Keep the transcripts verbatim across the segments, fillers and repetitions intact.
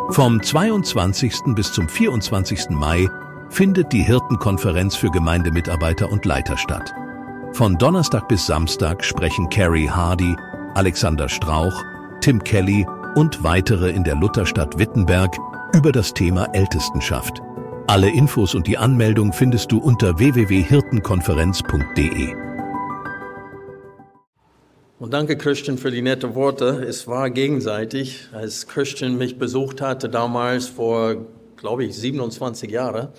Vom zweiundzwanzigsten bis zum vierundzwanzigsten Mai findet die Hirtenkonferenz für Gemeindemitarbeiter und Leiter statt. Von Donnerstag bis Samstag sprechen Carrie Hardy, Alexander Strauch, Tim Kelly und weitere in der Lutherstadt Wittenberg über das Thema Ältestenschaft. Alle Infos und die Anmeldung findest du unter w w w punkt hirtenkonferenz punkt d e. Und danke, Christian, für die netten Worte. Es war gegenseitig. Als Christian mich besucht hatte, damals vor, glaube ich, siebenundzwanzig Jahren,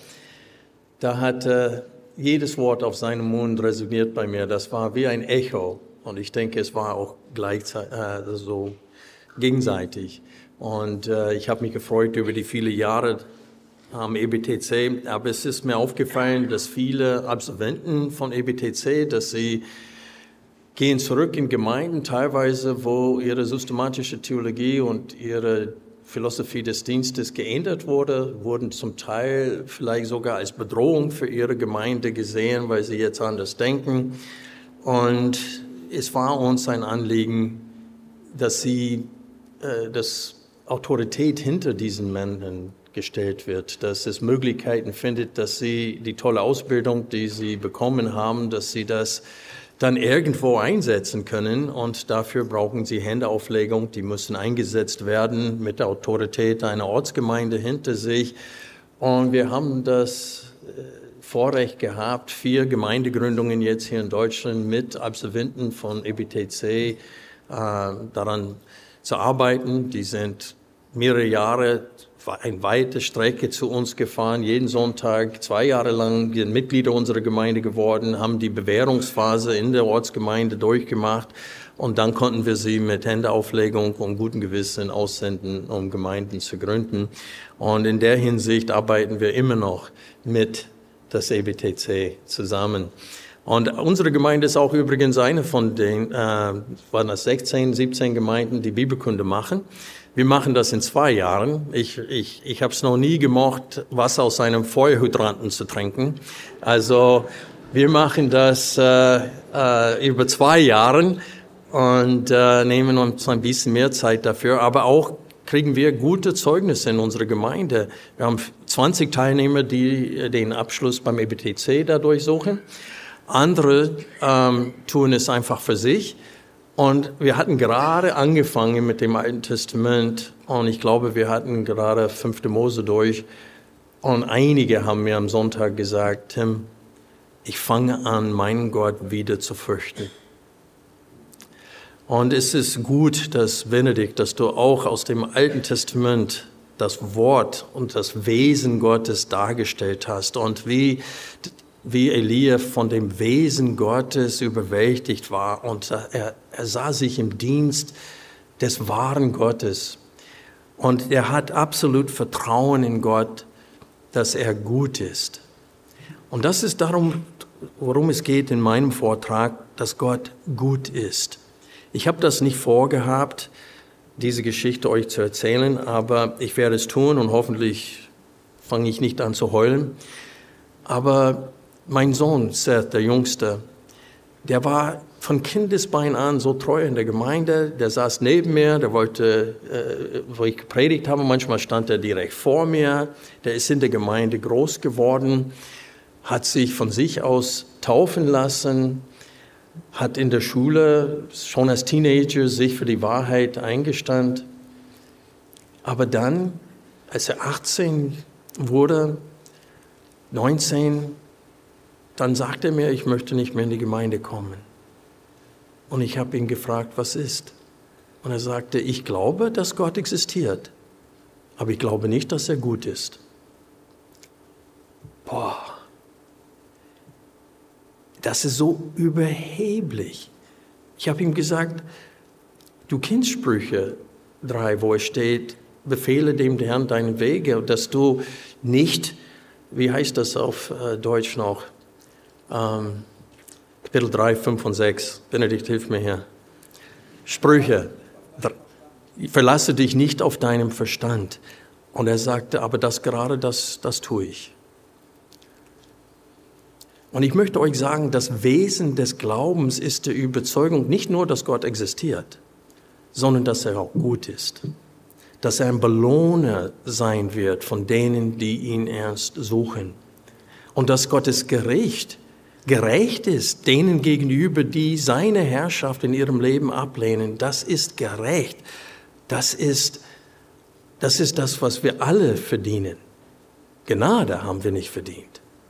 da hat äh, jedes Wort auf seinem Mund resoniert bei mir. Das war wie ein Echo. Und ich denke, es war auch gleichzeitig äh, so gegenseitig. Und äh, ich habe mich gefreut über die vielen Jahre am E B T C. Aber es ist mir aufgefallen, dass viele Absolventen von E B T C, dass sie gehen zurück in Gemeinden, teilweise, wo ihre systematische Theologie und ihre Philosophie des Dienstes geändert wurde, wurden zum Teil vielleicht sogar als Bedrohung für ihre Gemeinde gesehen, weil sie jetzt anders denken. Und es war uns ein Anliegen, dass sie, äh, dass Autorität hinter diesen Männern gestellt wird, dass es Möglichkeiten findet, dass sie die tolle Ausbildung, die sie bekommen haben, dass sie das dann irgendwo einsetzen können, und dafür brauchen sie Händeauflegung, die müssen eingesetzt werden mit der Autorität einer Ortsgemeinde hinter sich. Und wir haben das Vorrecht gehabt, vier Gemeindegründungen jetzt hier in Deutschland mit Absolventen von E B T C äh, daran zu arbeiten. Die sind mehrere Jahre eine weite Strecke zu uns gefahren, jeden Sonntag, zwei Jahre lang sind Mitglieder unserer Gemeinde geworden, haben die Bewährungsphase in der Ortsgemeinde durchgemacht, und dann konnten wir sie mit Händeauflegung und gutem Gewissen aussenden, um Gemeinden zu gründen. Und in der Hinsicht arbeiten wir immer noch mit das E B T C zusammen. Und unsere Gemeinde ist auch übrigens eine von den, äh, waren das sechzehn, siebzehn Gemeinden, die Bibelkunde machen. Wir machen das in zwei Jahren. Ich, ich, ich habe es noch nie gemocht, Wasser aus einem Feuerhydranten zu trinken. Also wir machen das äh, äh, über zwei Jahre und äh, nehmen uns ein bisschen mehr Zeit dafür. Aber auch kriegen wir gute Zeugnisse in unserer Gemeinde. Wir haben zwanzig Teilnehmer, die den Abschluss beim E B T C dadurch suchen. Andere ähm, tun es einfach für sich. Und wir hatten gerade angefangen mit dem Alten Testament, und ich glaube, wir hatten gerade fünfte Mose durch. Und einige haben mir am Sonntag gesagt, Tim, ich fange an, meinen Gott wieder zu fürchten. Und es ist gut, dass Benedikt, dass du auch aus dem Alten Testament das Wort und das Wesen Gottes dargestellt hast, und wie wie Elia von dem Wesen Gottes überwältigt war, und er, er sah sich im Dienst des wahren Gottes, und er hat absolut Vertrauen in Gott, dass er gut ist. Und das ist darum, worum es geht in meinem Vortrag, dass Gott gut ist. Ich habe das nicht vorgehabt, diese Geschichte euch zu erzählen, aber ich werde es tun, und hoffentlich fange ich nicht an zu heulen. Aber mein Sohn, Seth, der Jüngste, der war von Kindesbein an so treu in der Gemeinde. Der saß neben mir, der wollte, äh, wo ich gepredigt habe, manchmal stand er direkt vor mir. Der ist in der Gemeinde groß geworden, hat sich von sich aus taufen lassen, hat in der Schule schon als Teenager sich für die Wahrheit eingestanden. Aber dann, als er achtzehn wurde, neunzehn, dann sagte er mir, ich möchte nicht mehr in die Gemeinde kommen. Und ich habe ihn gefragt, was ist? Und er sagte, ich glaube, dass Gott existiert, aber ich glaube nicht, dass er gut ist. Boah, das ist so überheblich. Ich habe ihm gesagt, du kennst Sprüche drei, wo es steht, befehle dem Herrn deine Wege, und dass du nicht, wie heißt das auf äh, Deutsch noch, Ähm, Kapitel drei, fünf und sechs. Benedikt, hilf mir hier. Sprüche. Verlasse dich nicht auf deinem Verstand. Und er sagte, aber das gerade, das, das tue ich. Und ich möchte euch sagen, das Wesen des Glaubens ist die Überzeugung nicht nur, dass Gott existiert, sondern dass er auch gut ist. dass er ein Belohner sein wird von denen, die ihn ernst suchen. Und dass Gottes Gericht gerecht ist denen gegenüber, die seine Herrschaft in ihrem Leben ablehnen. Das ist gerecht. Das ist, das ist das, was wir alle verdienen. Gnade haben wir nicht verdient.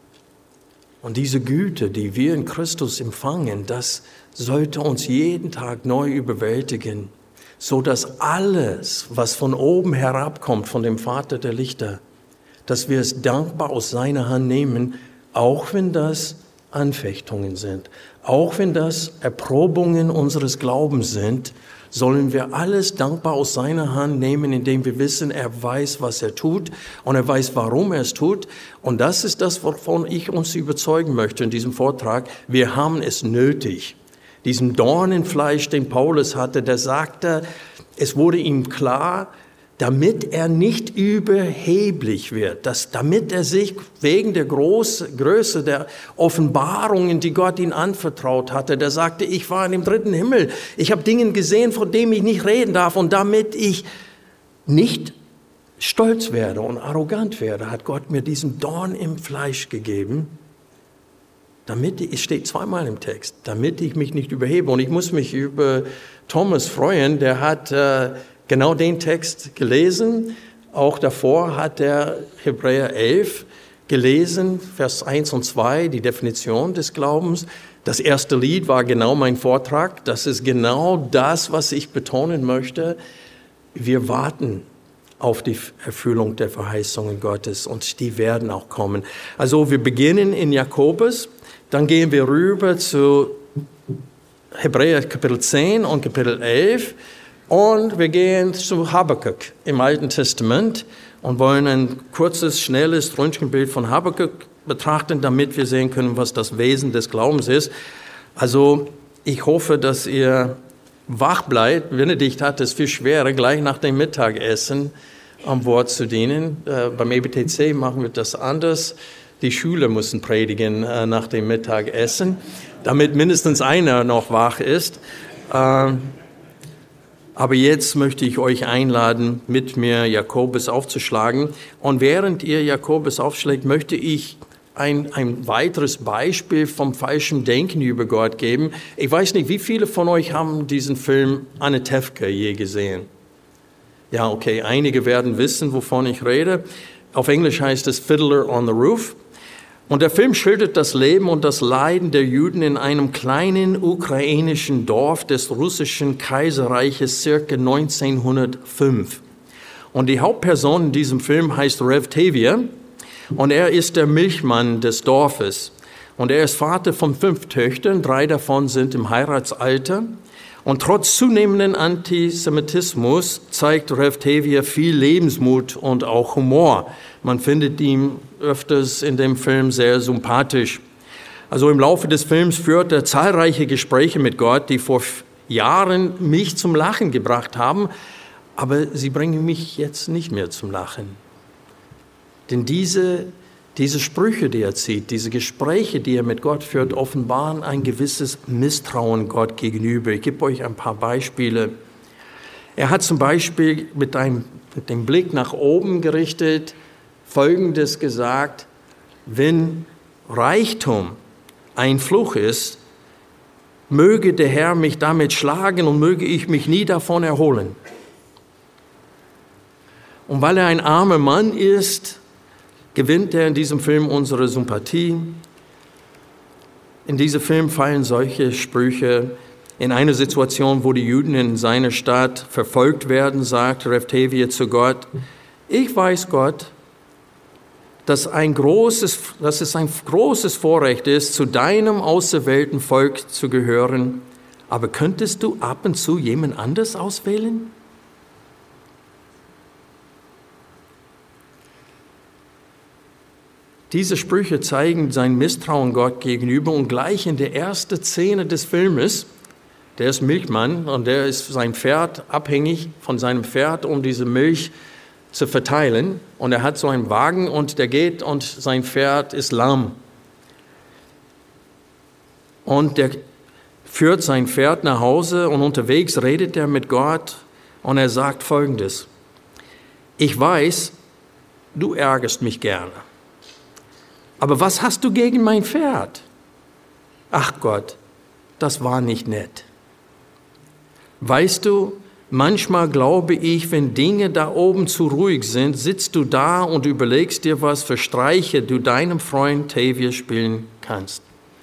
Und diese Güte, die wir in Christus empfangen, das sollte uns jeden Tag neu überwältigen, so dass alles, was von oben herabkommt, von dem Vater der Lichter, dass wir es dankbar aus seiner Hand nehmen, auch wenn das Anfechtungen sind, auch wenn das Erprobungen unseres Glaubens sind, sollen wir alles dankbar aus seiner Hand nehmen, indem wir wissen, er weiß, was er tut und er weiß, warum er es tut. Und das ist das, wovon ich uns überzeugen möchte in diesem Vortrag. Wir haben es nötig. Diesen Dornenfleisch, den Paulus hatte, der sagte, es wurde ihm klar, damit er nicht überheblich wird, dass, damit er sich wegen der Groß, Größe der Offenbarungen, die Gott ihm anvertraut hatte, der sagte, ich war in dem dritten Himmel, ich habe Dinge gesehen, von denen ich nicht reden darf, und damit ich nicht stolz werde und arrogant werde, hat Gott mir diesen Dorn im Fleisch gegeben, damit, es steht zweimal im Text, damit ich mich nicht überhebe. Und ich muss mich über Thomas freuen, der hat äh, genau den Text gelesen. Auch davor hat er Hebräer elf gelesen, Vers eins und zwei, die Definition des Glaubens. Das erste Lied war genau mein Vortrag. Das ist genau das, was ich betonen möchte. Wir warten auf die Erfüllung der Verheißungen Gottes und die werden auch kommen. Also wir beginnen in Jakobus, dann gehen wir rüber zu Hebräer Kapitel zehn und Kapitel elf. Und wir gehen zu Habakkuk im Alten Testament und wollen ein kurzes, schnelles Röntgenbild von Habakkuk betrachten, damit wir sehen können, was das Wesen des Glaubens ist. Also ich hoffe, dass ihr wach bleibt. Benedikt hat es viel schwerer, gleich nach dem Mittagessen am Wort zu dienen. Äh, beim E B T C machen wir das anders. Die Schüler müssen predigen äh, nach dem Mittagessen, damit mindestens einer noch wach ist. Äh, Aber jetzt möchte ich euch einladen, mit mir Jakobus aufzuschlagen. Und während ihr Jakobus aufschlägt, möchte ich ein, ein weiteres Beispiel vom falschen Denken über Gott geben. Ich weiß nicht, wie viele von euch haben diesen Film Anatevka je gesehen? Ja, okay, einige werden wissen, wovon ich rede. Auf Englisch heißt es Fiddler on the Roof. Und der Film schildert das Leben und das Leiden der Juden in einem kleinen ukrainischen Dorf des russischen Kaiserreiches circa neunzehnhundertfünf. Und die Hauptperson in diesem Film heißt Revtavia und er ist der Milchmann des Dorfes. Und er ist Vater von fünf Töchtern, drei davon sind im Heiratsalter. Und trotz zunehmenden Antisemitismus zeigt Revtavia viel Lebensmut und auch Humor. Man findet ihn öfters in dem Film sehr sympathisch. Also im Laufe des Films führt er zahlreiche Gespräche mit Gott, die vor Jahren mich zum Lachen gebracht haben, aber sie bringen mich jetzt nicht mehr zum Lachen. Denn diese, diese Sprüche, die er zieht, diese Gespräche, die er mit Gott führt, offenbaren ein gewisses Misstrauen Gott gegenüber. Ich gebe euch ein paar Beispiele. Er hat zum Beispiel mit, einem, mit dem Blick nach oben gerichtet Folgendes gesagt: Wenn Reichtum ein Fluch ist, möge der Herr mich damit schlagen und möge ich mich nie davon erholen. Und weil er ein armer Mann ist, gewinnt er in diesem Film unsere Sympathie. In diesem Film fallen solche Sprüche. In einer Situation, wo die Juden in seiner Stadt verfolgt werden, sagt Revtavia zu Gott: Ich weiß, Gott, dass, ein großes, dass es ein großes Vorrecht ist, zu deinem auserwählten Volk zu gehören. Aber könntest du ab und zu jemand anders auswählen? Diese Sprüche zeigen sein Misstrauen Gott gegenüber und gleich in der ersten Szene des Filmes, der ist Milchmann und der ist sein Pferd abhängig von seinem Pferd, um diese Milch zu verteilen. Und er hat so einen Wagen und der geht und sein Pferd ist lahm. Und der führt sein Pferd nach Hause und unterwegs redet er mit Gott und er sagt Folgendes: ich weiß, du ärgerst mich gerne. Aber was hast du gegen mein Pferd? Ach Gott, das war nicht nett. Weißt du, manchmal glaube ich, wenn Dinge da oben zu ruhig sind, sitzt du da und überlegst dir, was für Streiche du deinem Freund Tavia spielen kannst.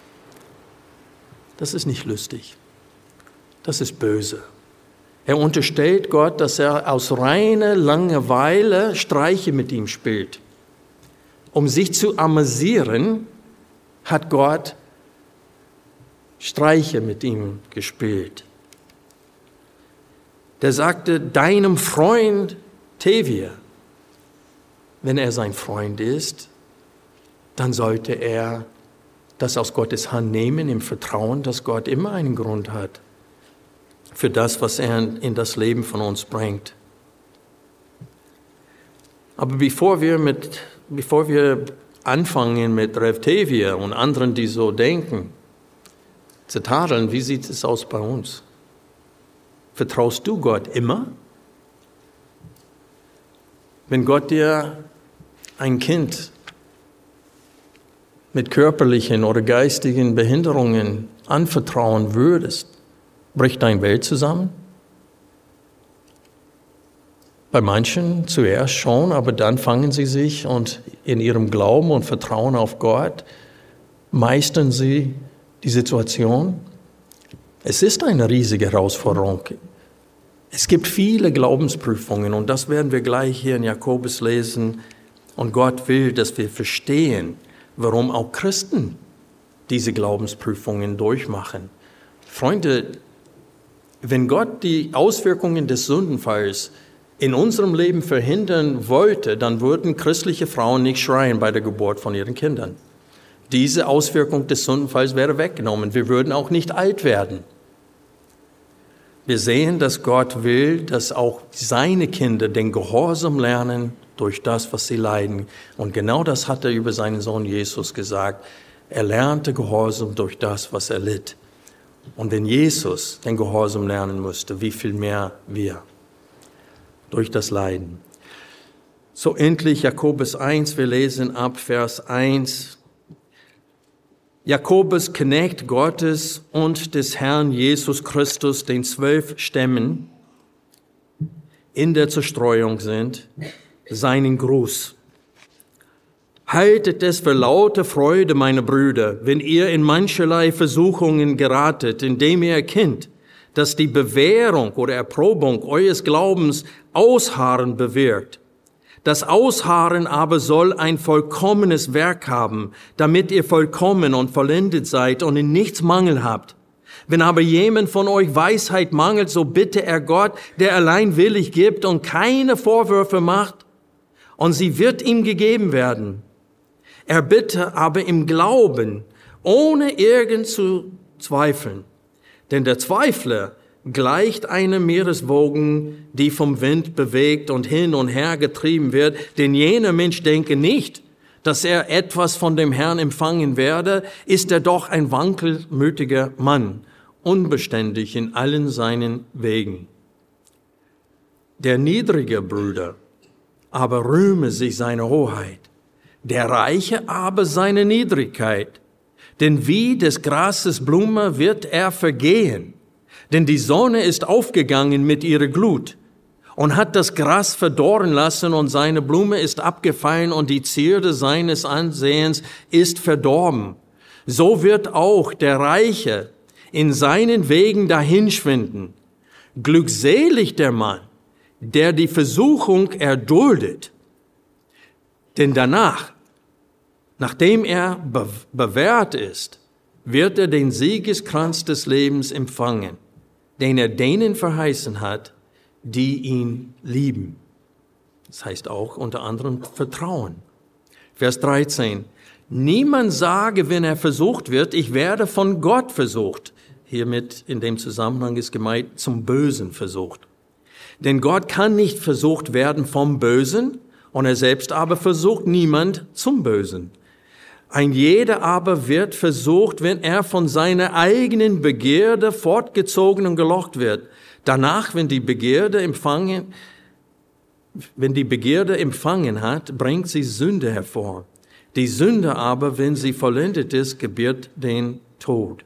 Das ist nicht lustig. Das ist böse. Er unterstellt Gott, dass er aus reiner Langeweile Streiche mit ihm spielt. Um sich zu amüsieren, hat Gott Streiche mit ihm gespielt. Der sagte, deinem Freund Tavia, wenn er sein Freund ist, dann sollte er das aus Gottes Hand nehmen, im Vertrauen, dass Gott immer einen Grund hat für das, was er in das Leben von uns bringt. Aber bevor wir, mit, bevor wir anfangen mit Rev Tavia und anderen, die so denken, zu tadeln, wie sieht es aus bei uns? Vertraust du Gott immer? Wenn Gott dir ein Kind mit körperlichen oder geistigen Behinderungen anvertrauen würdest, bricht deine Welt zusammen? Bei manchen zuerst schon, aber dann fangen sie sich und in ihrem Glauben und Vertrauen auf Gott meistern sie die Situation. Es ist eine riesige Herausforderung. Es gibt viele Glaubensprüfungen und das werden wir gleich hier in Jakobus lesen. Und Gott will, dass wir verstehen, warum auch Christen diese Glaubensprüfungen durchmachen. Freunde, wenn Gott die Auswirkungen des Sündenfalls in unserem Leben verhindern wollte, dann würden christliche Frauen nicht schreien bei der Geburt von ihren Kindern. Diese Auswirkung des Sündenfalls wäre weggenommen. Wir würden auch nicht alt werden. Wir sehen, dass Gott will, dass auch seine Kinder den Gehorsam lernen durch das, was sie leiden. Und genau das hat er über seinen Sohn Jesus gesagt. Er lernte Gehorsam durch das, was er litt. Und wenn Jesus den Gehorsam lernen musste, wie viel mehr wir durch das Leiden. So endlich Jakobus eins, wir lesen ab Vers eins. Jakobus, Knecht Gottes und des Herrn Jesus Christus, den zwölf Stämmen in der Zerstreuung sind, seinen Gruß. Haltet es für laute Freude, meine Brüder, wenn ihr in mancherlei Versuchungen geratet, indem ihr erkennt, dass die Bewährung oder Erprobung eures Glaubens Ausharren bewirkt. Das Ausharren aber soll ein vollkommenes Werk haben, damit ihr vollkommen und vollendet seid und in nichts Mangel habt. Wenn aber jemand von euch Weisheit mangelt, so bitte er Gott, der allein willig gibt und keine Vorwürfe macht, und sie wird ihm gegeben werden. Er bitte aber im Glauben, ohne irgend zu zweifeln. Denn der Zweifler gleicht einem Meereswogen, die vom Wind bewegt und hin und her getrieben wird. Denn jener Mensch denke nicht, dass er etwas von dem Herrn empfangen werde, ist er doch ein wankelmütiger Mann, unbeständig in allen seinen Wegen. Der niedrige Bruder aber rühme sich seiner Hoheit, der Reiche aber seine Niedrigkeit. Denn wie des Grases Blume wird er vergehen. Denn die Sonne ist aufgegangen mit ihrer Glut und hat das Gras verdorren lassen und seine Blume ist abgefallen und die Zierde seines Ansehens ist verdorben. So wird auch der Reiche in seinen Wegen dahinschwinden. Glückselig der Mann, der die Versuchung erduldet. Denn danach, nachdem er be- bewährt ist, wird er den Siegeskranz des Lebens empfangen, den er denen verheißen hat, die ihn lieben. Das heißt auch unter anderem Vertrauen. Vers dreizehn. Niemand sage, wenn er versucht wird, ich werde von Gott versucht. Hiermit in dem Zusammenhang ist gemeint, zum Bösen versucht. Denn Gott kann nicht versucht werden vom Bösen und er selbst aber versucht niemand zum Bösen. Ein jeder aber wird versucht, wenn er von seiner eigenen Begierde fortgezogen und gelockt wird. Danach, wenn die Begierde empfangen, wenn die Begierde empfangen hat, bringt sie Sünde hervor. Die Sünde aber, wenn sie vollendet ist, gebiert den Tod.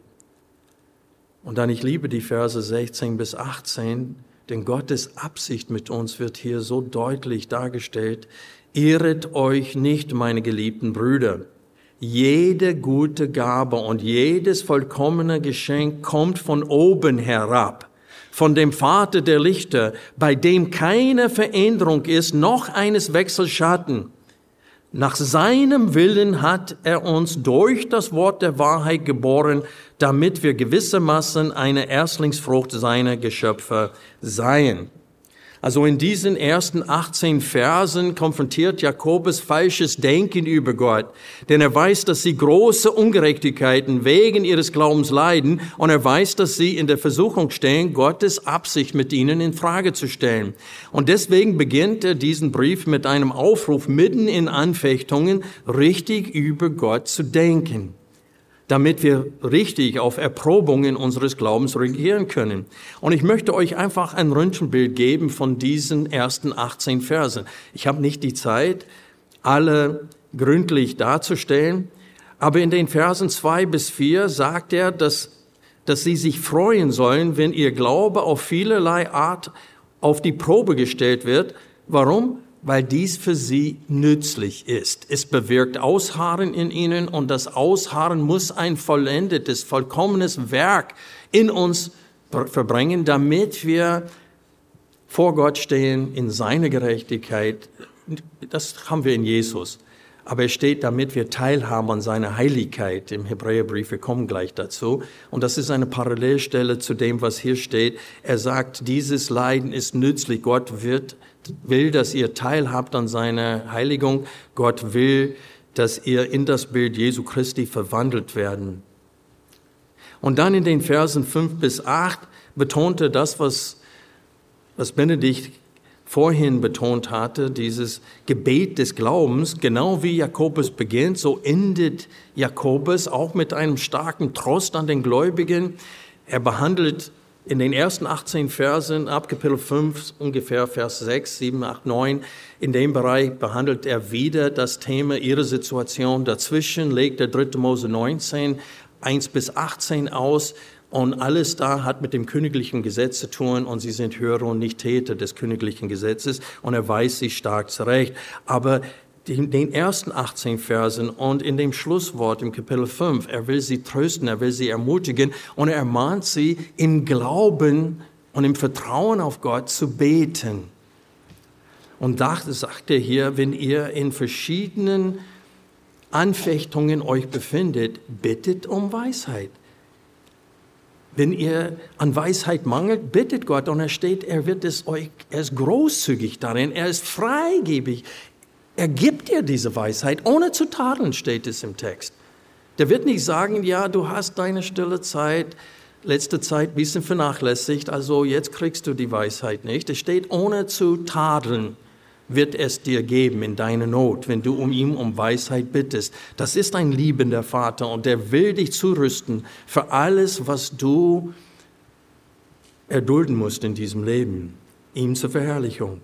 Und dann, ich liebe die Verse sechzehn bis achtzehn, denn Gottes Absicht mit uns wird hier so deutlich dargestellt. Irret euch nicht, meine geliebten Brüder. Jede gute Gabe und jedes vollkommene Geschenk kommt von oben herab, von dem Vater der Lichter, bei dem keine Veränderung ist, noch eines Wechselschatten. Nach seinem Willen hat er uns durch das Wort der Wahrheit geboren, damit wir gewissermaßen eine Erstlingsfrucht seiner Geschöpfe seien. Also in diesen ersten achtzehn Versen konfrontiert Jakobus falsches Denken über Gott, denn er weiß, dass sie große Ungerechtigkeiten wegen ihres Glaubens leiden und er weiß, dass sie in der Versuchung stehen, Gottes Absicht mit ihnen in Frage zu stellen. Und deswegen beginnt er diesen Brief mit einem Aufruf mitten in Anfechtungen, richtig über Gott zu denken, damit wir richtig auf Erprobungen unseres Glaubens reagieren können. Und ich möchte euch einfach ein Röntgenbild geben von diesen ersten achtzehn Versen. Ich habe nicht die Zeit, alle gründlich darzustellen, aber in den Versen zwei bis vier sagt er, dass, dass sie sich freuen sollen, wenn ihr Glaube auf vielerlei Art auf die Probe gestellt wird. Warum? Weil dies für sie nützlich ist. Es bewirkt Ausharren in ihnen und das Ausharren muss ein vollendetes, vollkommenes Werk in uns verbringen, damit wir vor Gott stehen in seiner Gerechtigkeit. Das haben wir in Jesus. Aber er steht, damit wir teilhaben an seiner Heiligkeit im Hebräerbrief. Wir kommen gleich dazu. Und das ist eine Parallelstelle zu dem, was hier steht. Er sagt, dieses Leiden ist nützlich. Gott wird will, dass ihr teilhabt an seiner Heiligung. Gott will, dass ihr in das Bild Jesu Christi verwandelt werden. Und dann in den Versen fünf bis acht betonte das, was, was Benedikt vorhin betont hatte, dieses Gebet des Glaubens, genau wie Jakobus beginnt, so endet Jakobus auch mit einem starken Trost an den Gläubigen. Er behandelt in den ersten achtzehn Versen, ab Kapitel fünf, ungefähr Vers sechs, sieben, acht, neun, in dem Bereich behandelt er wieder das Thema ihrer Situation. Dazwischen legt er dritte Mose neunzehn, eins bis achtzehn aus und alles da hat mit dem königlichen Gesetz zu tun und sie sind Hörer und nicht Täter des königlichen Gesetzes und er weist sie stark zurecht. Aber in den ersten achtzehn Versen und in dem Schlusswort im Kapitel fünf, er will sie trösten, er will sie ermutigen und er ermahnt sie im Glauben und im Vertrauen auf Gott zu beten. Und da sagt er hier, wenn ihr in verschiedenen Anfechtungen euch befindet, bittet um Weisheit. Wenn ihr an Weisheit mangelt, bittet Gott und er steht, er wird es euch, er ist großzügig darin, er ist freigebig. Er gibt dir diese Weisheit, ohne zu tadeln, steht es im Text. Der wird nicht sagen, ja, du hast deine stille Zeit, letzte Zeit ein bisschen vernachlässigt, also jetzt kriegst du die Weisheit nicht. Es steht, ohne zu tadeln wird es dir geben in deiner Not, wenn du um ihn um Weisheit bittest. Das ist ein liebender Vater und der will dich zurüsten für alles, was du erdulden musst in diesem Leben, ihm zur Verherrlichung.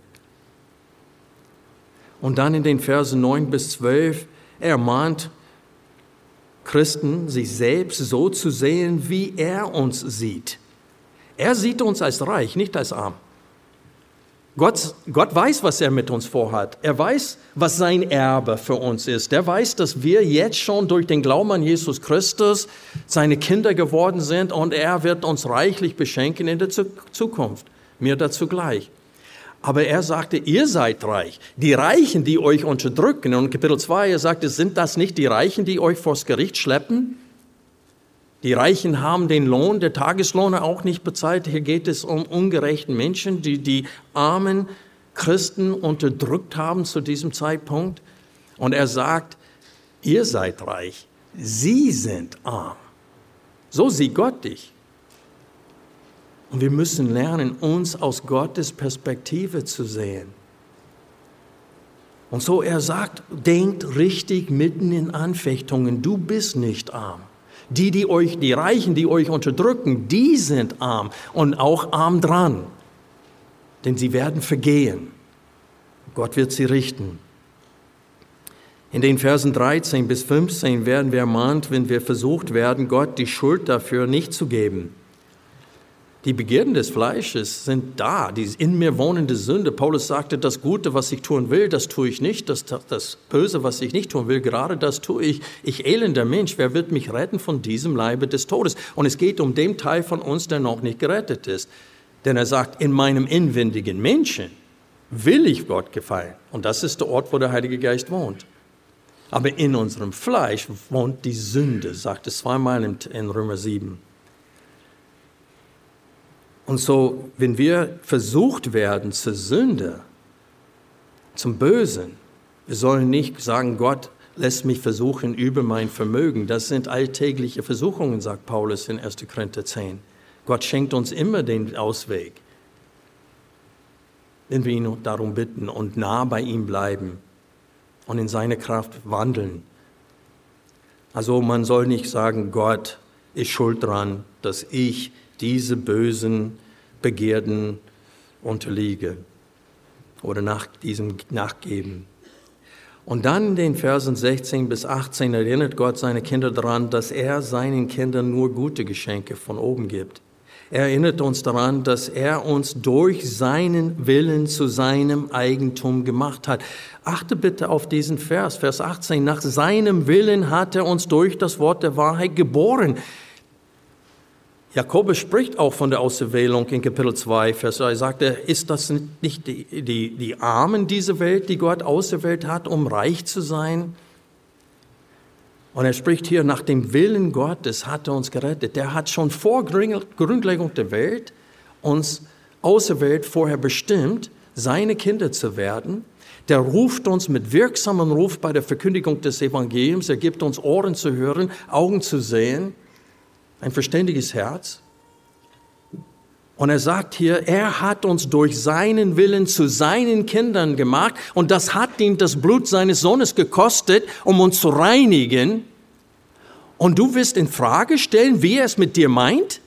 Und dann in den Versen neun bis zwölf, er ermahnt Christen, sich selbst so zu sehen, wie er uns sieht. Er sieht uns als reich, nicht als arm. Gott, Gott weiß, was er mit uns vorhat. Er weiß, was sein Erbe für uns ist. Er weiß, dass wir jetzt schon durch den Glauben an Jesus Christus seine Kinder geworden sind und er wird uns reichlich beschenken in der Zukunft. Mir dazu gleich. Aber er sagte, ihr seid reich. Die Reichen, die euch unterdrücken. Und in Kapitel zwei, er sagte, sind das nicht die Reichen, die euch vors Gericht schleppen? Die Reichen haben den Lohn der Tageslohner auch nicht bezahlt. Hier geht es um ungerechten Menschen, die die armen Christen unterdrückt haben zu diesem Zeitpunkt. Und er sagt, ihr seid reich. Sie sind arm. So sieht Gott dich. Und wir müssen lernen, uns aus Gottes Perspektive zu sehen. Und so er sagt, denkt richtig mitten in Anfechtungen, du bist nicht arm. Die, die euch, die Reichen, die euch unterdrücken, die sind arm und auch arm dran. Denn sie werden vergehen. Gott wird sie richten. In den Versen dreizehn bis fünfzehn werden wir ermahnt, wenn wir versucht werden, Gott die Schuld dafür nicht zu geben. Die Begierden des Fleisches sind da, die in mir wohnende Sünde. Paulus sagte, das Gute, was ich tun will, das tue ich nicht. Das, das Böse, was ich nicht tun will, gerade das tue ich. Ich elender Mensch, wer wird mich retten von diesem Leibe des Todes? Und es geht um den Teil von uns, der noch nicht gerettet ist. Denn er sagt, in meinem inwendigen Menschen will ich Gott gefallen. Und das ist der Ort, wo der Heilige Geist wohnt. Aber in unserem Fleisch wohnt die Sünde, sagt es zweimal in Römer sieben. Und so, wenn wir versucht werden zur Sünde, zum Bösen, wir sollen nicht sagen, Gott lässt mich versuchen über mein Vermögen. Das sind alltägliche Versuchungen, sagt Paulus in erster Korinther zehn. Gott schenkt uns immer den Ausweg, wenn wir ihn darum bitten und nah bei ihm bleiben und in seine Kraft wandeln. Also man soll nicht sagen, Gott ist schuld dran, dass ich diese bösen Begierden unterliege oder nach diesem nachgeben. Und dann in den Versen sechzehn bis achtzehn erinnert Gott seine Kinder daran, dass er seinen Kindern nur gute Geschenke von oben gibt. Er erinnert uns daran, dass er uns durch seinen Willen zu seinem Eigentum gemacht hat. Achte bitte auf diesen Vers, Vers achtzehn. Nach seinem Willen hat er uns durch das Wort der Wahrheit geboren. Jakobus spricht auch von der Auserwählung in Kapitel zwei, Vers drei. Er sagt, ist das nicht die, die, die Armen dieser Welt, die Gott auserwählt hat, um reich zu sein? Und er spricht hier, nach dem Willen Gottes hat er uns gerettet. Der hat schon vor Grundlegung der Welt uns auserwählt, vorher bestimmt, seine Kinder zu werden. Der ruft uns mit wirksamem Ruf bei der Verkündigung des Evangeliums. Er gibt uns Ohren zu hören, Augen zu sehen, ein verständiges Herz. Und er sagt hier, er hat uns durch seinen Willen zu seinen Kindern gemacht und das hat ihm das Blut seines Sohnes gekostet, um uns zu reinigen. Und du wirst in Frage stellen, wie er es mit dir meint?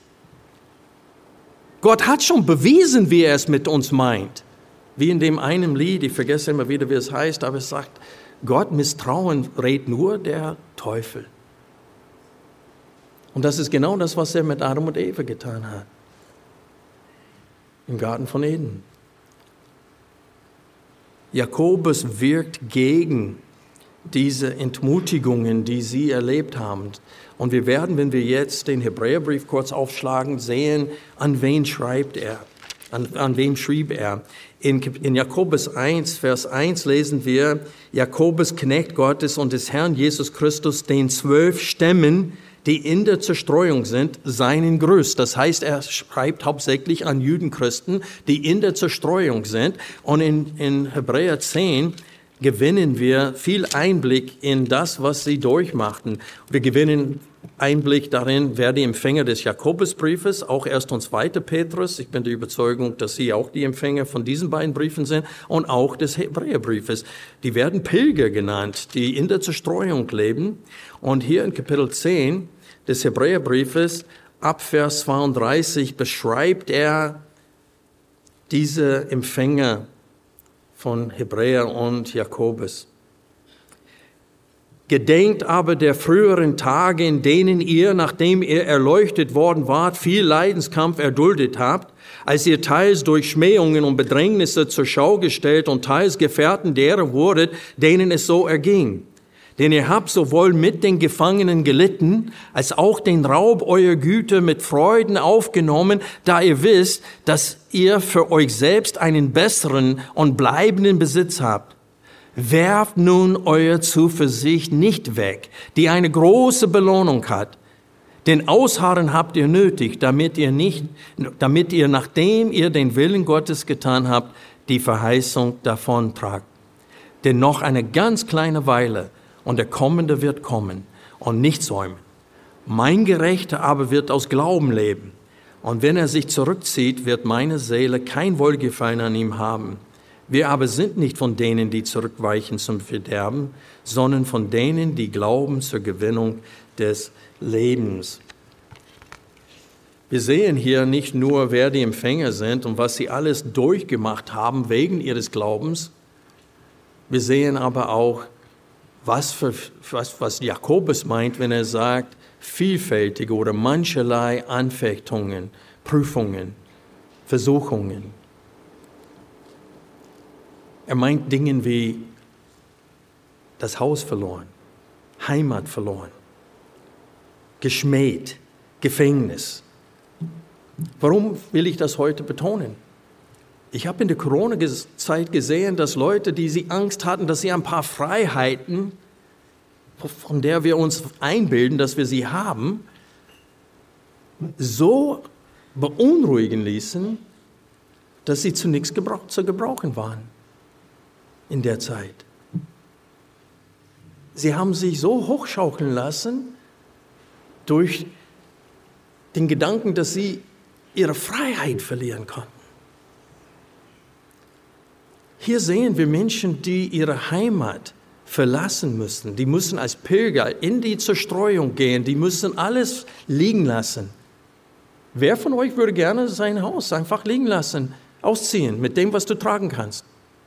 Gott hat schon bewiesen, wie er es mit uns meint. Wie in dem einen Lied, ich vergesse immer wieder, wie es heißt, aber es sagt, Gott misstrauen rät nur der Teufel. Und das ist genau das, was er mit Adam und Eva getan hat. Im Garten von Eden. Jakobus wirkt gegen diese Entmutigungen, die sie erlebt haben. Und wir werden, wenn wir jetzt den Hebräerbrief kurz aufschlagen, sehen, an wen schreibt er, an, an wem schrieb er. In, in Jakobus eins, Vers eins lesen wir, Jakobus, Knecht Gottes und des Herrn Jesus Christus, den zwölf Stämmen, die in der Zerstreuung sind, seinen Gruß. Das heißt, er schreibt hauptsächlich an Judenchristen, die in der Zerstreuung sind. Und in, in Hebräer zehn gewinnen wir viel Einblick in das, was sie durchmachten. Wir gewinnen Einblick darin, wer die Empfänger des Jakobusbriefes, auch erst und zweiter Petrus. Ich bin der Überzeugung, dass sie auch die Empfänger von diesen beiden Briefen sind und auch des Hebräerbriefes. Die werden Pilger genannt, die in der Zerstreuung leben. Und hier in Kapitel zehn des Hebräerbriefes, ab Vers zweiunddreißig, beschreibt er diese Empfänger von Hebräer und Jakobus. Gedenkt aber der früheren Tage, in denen ihr, nachdem ihr erleuchtet worden wart, viel Leidenskampf erduldet habt, als ihr teils durch Schmähungen und Bedrängnisse zur Schau gestellt und teils Gefährten derer wurdet, denen es so erging. Denn ihr habt sowohl mit den Gefangenen gelitten, als auch den Raub eurer Güter mit Freuden aufgenommen, da ihr wisst, dass ihr für euch selbst einen besseren und bleibenden Besitz habt. Werft nun eure Zuversicht nicht weg, die eine große Belohnung hat. Denn Ausharren habt ihr nötig, damit ihr nicht, damit ihr, nachdem ihr den Willen Gottes getan habt, die Verheißung davontragt. Denn noch eine ganz kleine Weile und der Kommende wird kommen und nicht säumen. Mein Gerechter aber wird aus Glauben leben. Und wenn er sich zurückzieht, wird meine Seele kein Wohlgefallen an ihm haben. Wir aber sind nicht von denen, die zurückweichen zum Verderben, sondern von denen, die glauben zur Gewinnung des Lebens. Wir sehen hier nicht nur, wer die Empfänger sind und was sie alles durchgemacht haben wegen ihres Glaubens, Wir sehen aber auch, was, für, was, was Jakobus meint, wenn er sagt, vielfältige oder mancherlei Anfechtungen, Prüfungen, Versuchungen. Er meint Dinge wie das Haus verloren, Heimat verloren, geschmäht, Gefängnis. Warum will ich das heute betonen? Ich habe in der Corona-Zeit gesehen, dass Leute, die sie Angst hatten, dass sie ein paar Freiheiten, von der wir uns einbilden, dass wir sie haben, so beunruhigen ließen, dass sie zu nichts gebrauch- zu gebrauchen waren in der Zeit. Sie haben sich so hochschaukeln lassen durch den Gedanken, dass sie ihre Freiheit verlieren konnten. Hier sehen wir Menschen, die ihre Heimat verlassen müssen. Die müssen als Pilger in die Zerstreuung gehen. Die müssen alles liegen lassen. Wer von euch würde gerne sein Haus einfach liegen lassen, ausziehen mit dem, was du tragen kannst?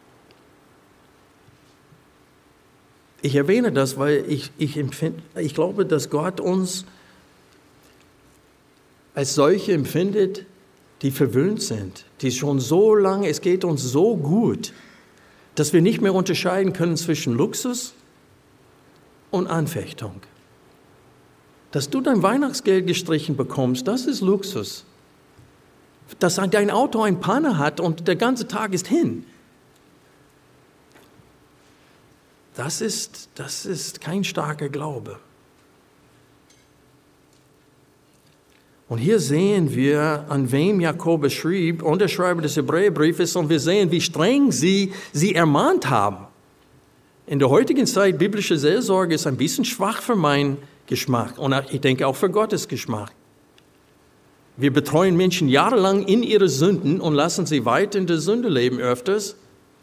Ich erwähne das, weil ich, ich, empfind, ich glaube, dass Gott uns als solche empfindet, die verwöhnt sind, die schon so lange, es geht uns so gut, dass wir nicht mehr unterscheiden können zwischen Luxus und Anfechtung. Dass du dein Weihnachtsgeld gestrichen bekommst, das ist Luxus. Dass dein Auto eine Panne hat und der ganze Tag ist hin. Das ist, das ist kein starker Glaube. Und hier sehen wir, an wem Jakobus schrieb, und der Schreiber des Hebräerbriefes, und wir sehen, wie streng sie sie ermahnt haben. In der heutigen Zeit, biblische Seelsorge ist ein bisschen schwach für meinen Geschmack und ich denke auch für Gottes Geschmack. Wir betreuen Menschen jahrelang in ihre Sünden und lassen sie weiter in der Sünde leben öfters.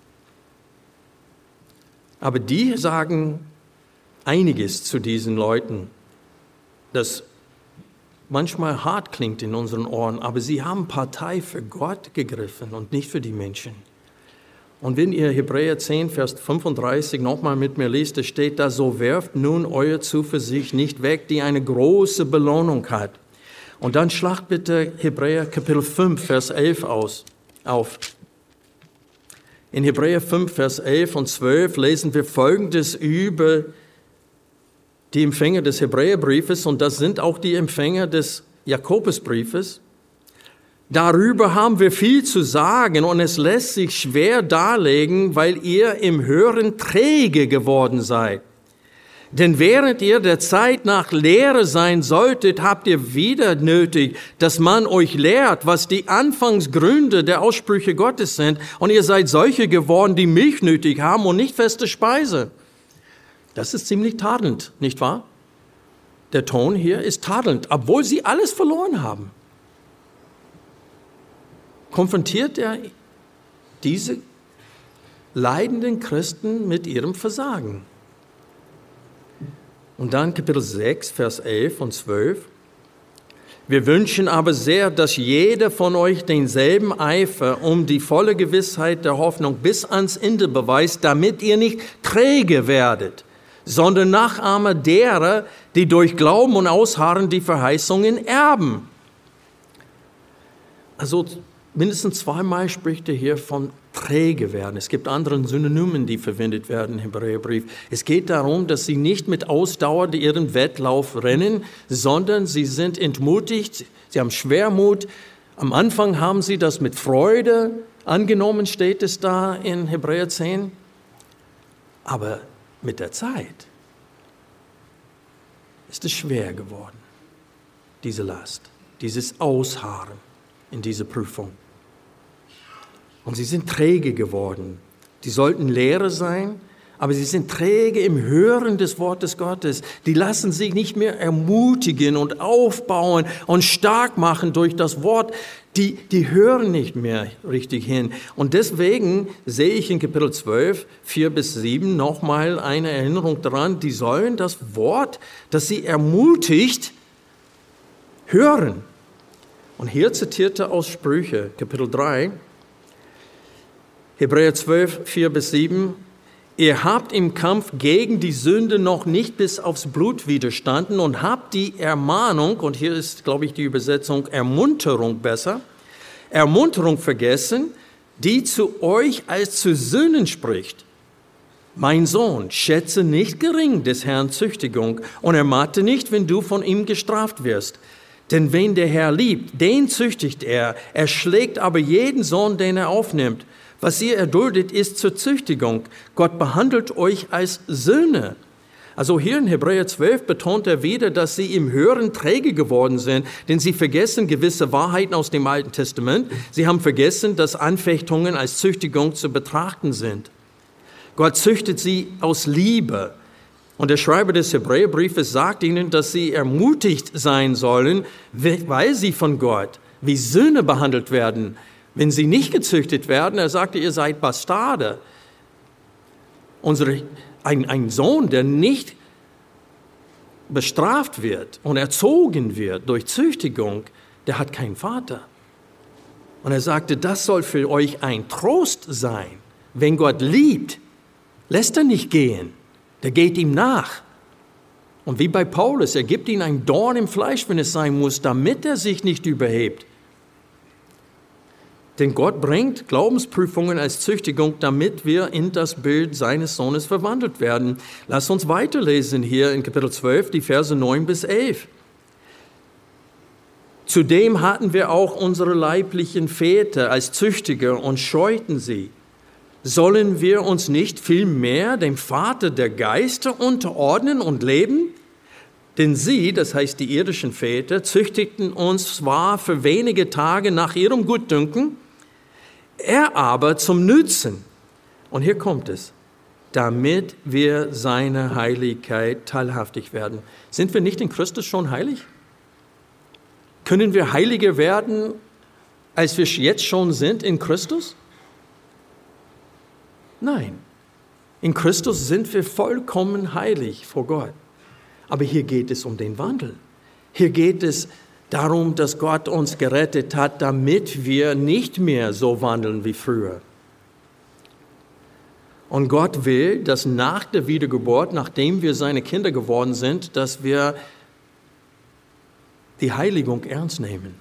Aber die sagen einiges zu diesen Leuten, das manchmal hart klingt in unseren Ohren, aber sie haben Partei für Gott gegriffen und nicht für die Menschen. Und wenn ihr Hebräer zehn, Vers fünfunddreißig nochmal mit mir liest, da steht da, so werft nun eure Zuversicht nicht weg, die eine große Belohnung hat. Und dann schlagt bitte Hebräer Kapitel fünf, Vers elf aus, auf. In Hebräer fünf, Vers elf und zwölf lesen wir Folgendes über die Empfänger des Hebräerbriefes, und das sind auch die Empfänger des Jakobusbriefes. Darüber haben wir viel zu sagen und es lässt sich schwer darlegen, weil ihr im Hören träge geworden seid. Denn während ihr der Zeit nach Lehre sein solltet, habt ihr wieder nötig, dass man euch lehrt, was die Anfangsgründe der Aussprüche Gottes sind. Und ihr seid solche geworden, die Milch nötig haben und nicht feste Speise. Das ist ziemlich tadelnd, nicht wahr? Der Ton hier ist tadelnd, obwohl sie alles verloren haben. Konfrontiert er diese leidenden Christen mit ihrem Versagen. Und dann Kapitel sechs, Vers elf und zwölf. Wir wünschen aber sehr, dass jeder von euch denselben Eifer um die volle Gewissheit der Hoffnung bis ans Ende beweist, damit ihr nicht träge werdet, sondern Nachahmer derer, die durch Glauben und Ausharren die Verheißungen erben. Also mindestens zweimal spricht er hier von träge werden. Es gibt andere Synonymen, die verwendet werden im Hebräerbrief. Es geht darum, dass sie nicht mit Ausdauer ihren Wettlauf rennen, sondern sie sind entmutigt, sie haben Schwermut. Am Anfang haben sie das mit Freude angenommen, steht es da in Hebräer zehn. Aber mit der Zeit ist es schwer geworden, diese Last, dieses Ausharren in diese Prüfung. Und sie sind träge geworden. Die sollten Lehrer sein, aber sie sind träge im Hören des Wortes Gottes. Die lassen sich nicht mehr ermutigen und aufbauen und stark machen durch das Wort. Die, die hören nicht mehr richtig hin. Und deswegen sehe ich in Kapitel zwölf, vier bis sieben nochmal eine Erinnerung daran, die sollen das Wort, das sie ermutigt, hören. Und hier zitierte aus Sprüche, Kapitel drei, Hebräer zwölf, vier bis sieben, ihr habt im Kampf gegen die Sünde noch nicht bis aufs Blut widerstanden und habt die Ermahnung, und hier ist, glaube ich, die Übersetzung Ermunterung besser, Ermunterung vergessen, die zu euch als zu Söhnen spricht. Mein Sohn, schätze nicht gering des Herrn Züchtigung und ermate nicht, wenn du von ihm gestraft wirst. Denn wen der Herr liebt, den züchtigt er. Er schlägt aber jeden Sohn, den er aufnimmt. Was ihr erduldet, ist zur Züchtigung. Gott behandelt euch als Söhne. Also hier in Hebräer zwölf betont er wieder, dass sie im Hören träge geworden sind, denn sie vergessen gewisse Wahrheiten aus dem Alten Testament. Sie haben vergessen, dass Anfechtungen als Züchtigung zu betrachten sind. Gott züchtet sie aus Liebe. Und der Schreiber des Hebräerbriefes sagt ihnen, dass sie ermutigt sein sollen, weil sie von Gott wie Söhne behandelt werden. Wenn sie nicht gezüchtet werden, er sagte, ihr seid Bastarde. Unsere, ein, ein Sohn, der nicht bestraft wird und erzogen wird durch Züchtigung, der hat keinen Vater. Und er sagte, das soll für euch ein Trost sein. Wenn Gott liebt, lässt er nicht gehen. Der geht ihm nach. Und wie bei Paulus, er gibt ihm ein Dorn im Fleisch, wenn es sein muss, damit er sich nicht überhebt. Denn Gott bringt Glaubensprüfungen als Züchtigung, damit wir in das Bild seines Sohnes verwandelt werden. Lass uns weiterlesen hier in Kapitel zwölf, die Verse neun bis elf. Zudem hatten wir auch unsere leiblichen Väter als Züchtiger und scheuten sie. Sollen wir uns nicht vielmehr dem Vater der Geister unterordnen und leben? Denn sie, das heißt die irdischen Väter, züchtigten uns zwar für wenige Tage nach ihrem Gutdünken, er aber zum Nützen. Und hier kommt es, damit wir seiner Heiligkeit teilhaftig werden. Sind wir nicht in Christus schon heilig? Können wir heiliger werden, als wir jetzt schon sind in Christus? Nein, in Christus sind wir vollkommen heilig vor Gott. Aber hier geht es um den Wandel. Hier geht es darum, dass Gott uns gerettet hat, damit wir nicht mehr so wandeln wie früher. Und Gott will, dass nach der Wiedergeburt, nachdem wir seine Kinder geworden sind, dass wir die Heiligung ernst nehmen,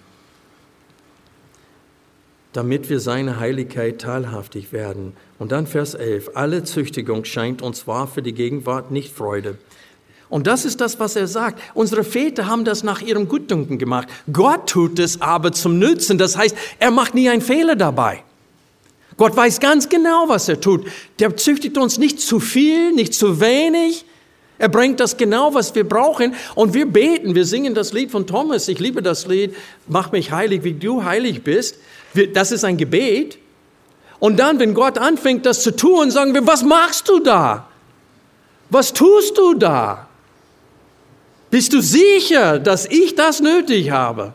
damit wir seiner Heiligkeit teilhaftig werden. Und dann Vers elf, alle Züchtigung scheint uns zwar für die Gegenwart nicht Freude. Und das ist das, was er sagt. Unsere Väter haben das nach ihrem Gutdünken gemacht. Gott tut es aber zum Nützen. Das heißt, er macht nie einen Fehler dabei. Gott weiß ganz genau, was er tut. Der züchtigt uns nicht zu viel, nicht zu wenig. Er bringt das genau, was wir brauchen. Und wir beten, wir singen das Lied von Thomas. Ich liebe das Lied, mach mich heilig, wie du heilig bist. Das ist ein Gebet. Und dann, wenn Gott anfängt, das zu tun, sagen wir, was machst du da? Was tust du da? Bist du sicher, dass ich das nötig habe?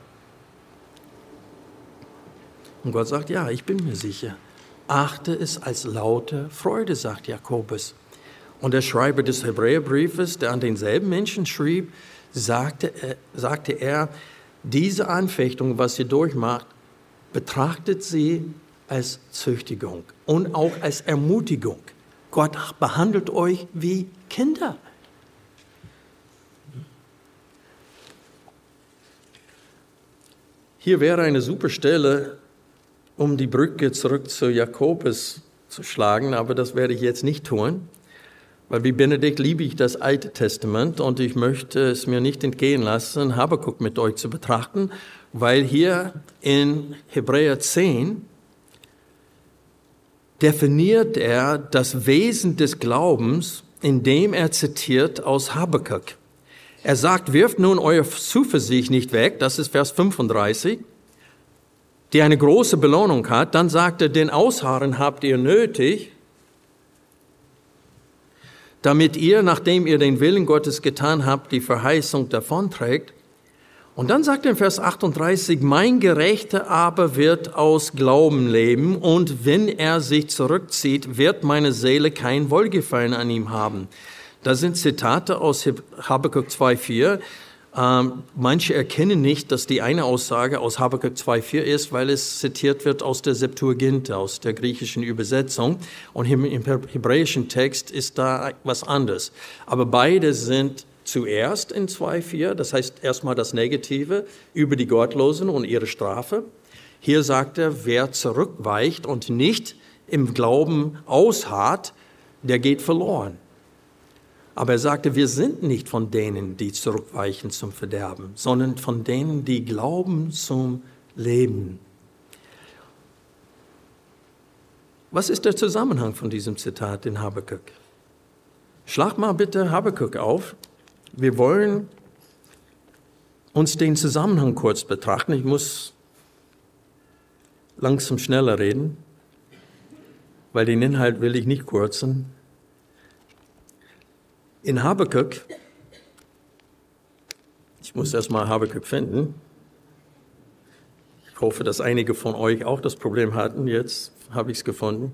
Und Gott sagt, ja, ich bin mir sicher. Achte es als laute Freude, sagt Jakobus. Und der Schreiber des Hebräerbriefes, der an denselben Menschen schrieb, sagte, äh, sagte er, diese Anfechtung, was ihr durchmacht, betrachtet sie als Züchtigung und auch als Ermutigung. Gott behandelt euch wie Kinder. Hier wäre eine super Stelle, um die Brücke zurück zu Jakobus zu schlagen, aber das werde ich jetzt nicht tun, weil wie Benedikt liebe ich das Alte Testament und ich möchte es mir nicht entgehen lassen, Habakuk mit euch zu betrachten, weil hier in Hebräer zehn definiert er das Wesen des Glaubens, indem er zitiert aus Habakuk. Er sagt, wirft nun eure Zuversicht nicht weg, das ist Vers fünfunddreißig, die eine große Belohnung hat. Dann sagt er, den Ausharren habt ihr nötig, damit ihr, nachdem ihr den Willen Gottes getan habt, die Verheißung davonträgt. Und dann sagt er in Vers achtunddreißig, mein Gerechter aber wird aus Glauben leben und wenn er sich zurückzieht, wird meine Seele kein Wohlgefallen an ihm haben. Das sind Zitate aus Habakuk zwei vier Ähm, manche erkennen nicht, dass die eine Aussage aus Habakuk zwei vier ist, weil es zitiert wird aus der Septuaginta, aus der griechischen Übersetzung. Und im, im hebräischen Text ist da was anderes. Aber beide sind zuerst in zwei vier, das heißt erstmal das Negative über die Gottlosen und ihre Strafe. Hier sagt er, wer zurückweicht und nicht im Glauben ausharrt, der geht verloren. Aber er sagte, wir sind nicht von denen, die zurückweichen zum Verderben, sondern von denen, die glauben zum Leben. Was ist der Zusammenhang von diesem Zitat in Habakuk? Schlag mal bitte Habakuk auf. Wir wollen uns den Zusammenhang kurz betrachten. Ich muss langsam schneller reden, weil den Inhalt will ich nicht kürzen. In Habakuk, ich muss erstmal Habakuk finden. Ich hoffe, dass einige von euch auch das Problem hatten. Jetzt habe ich es gefunden.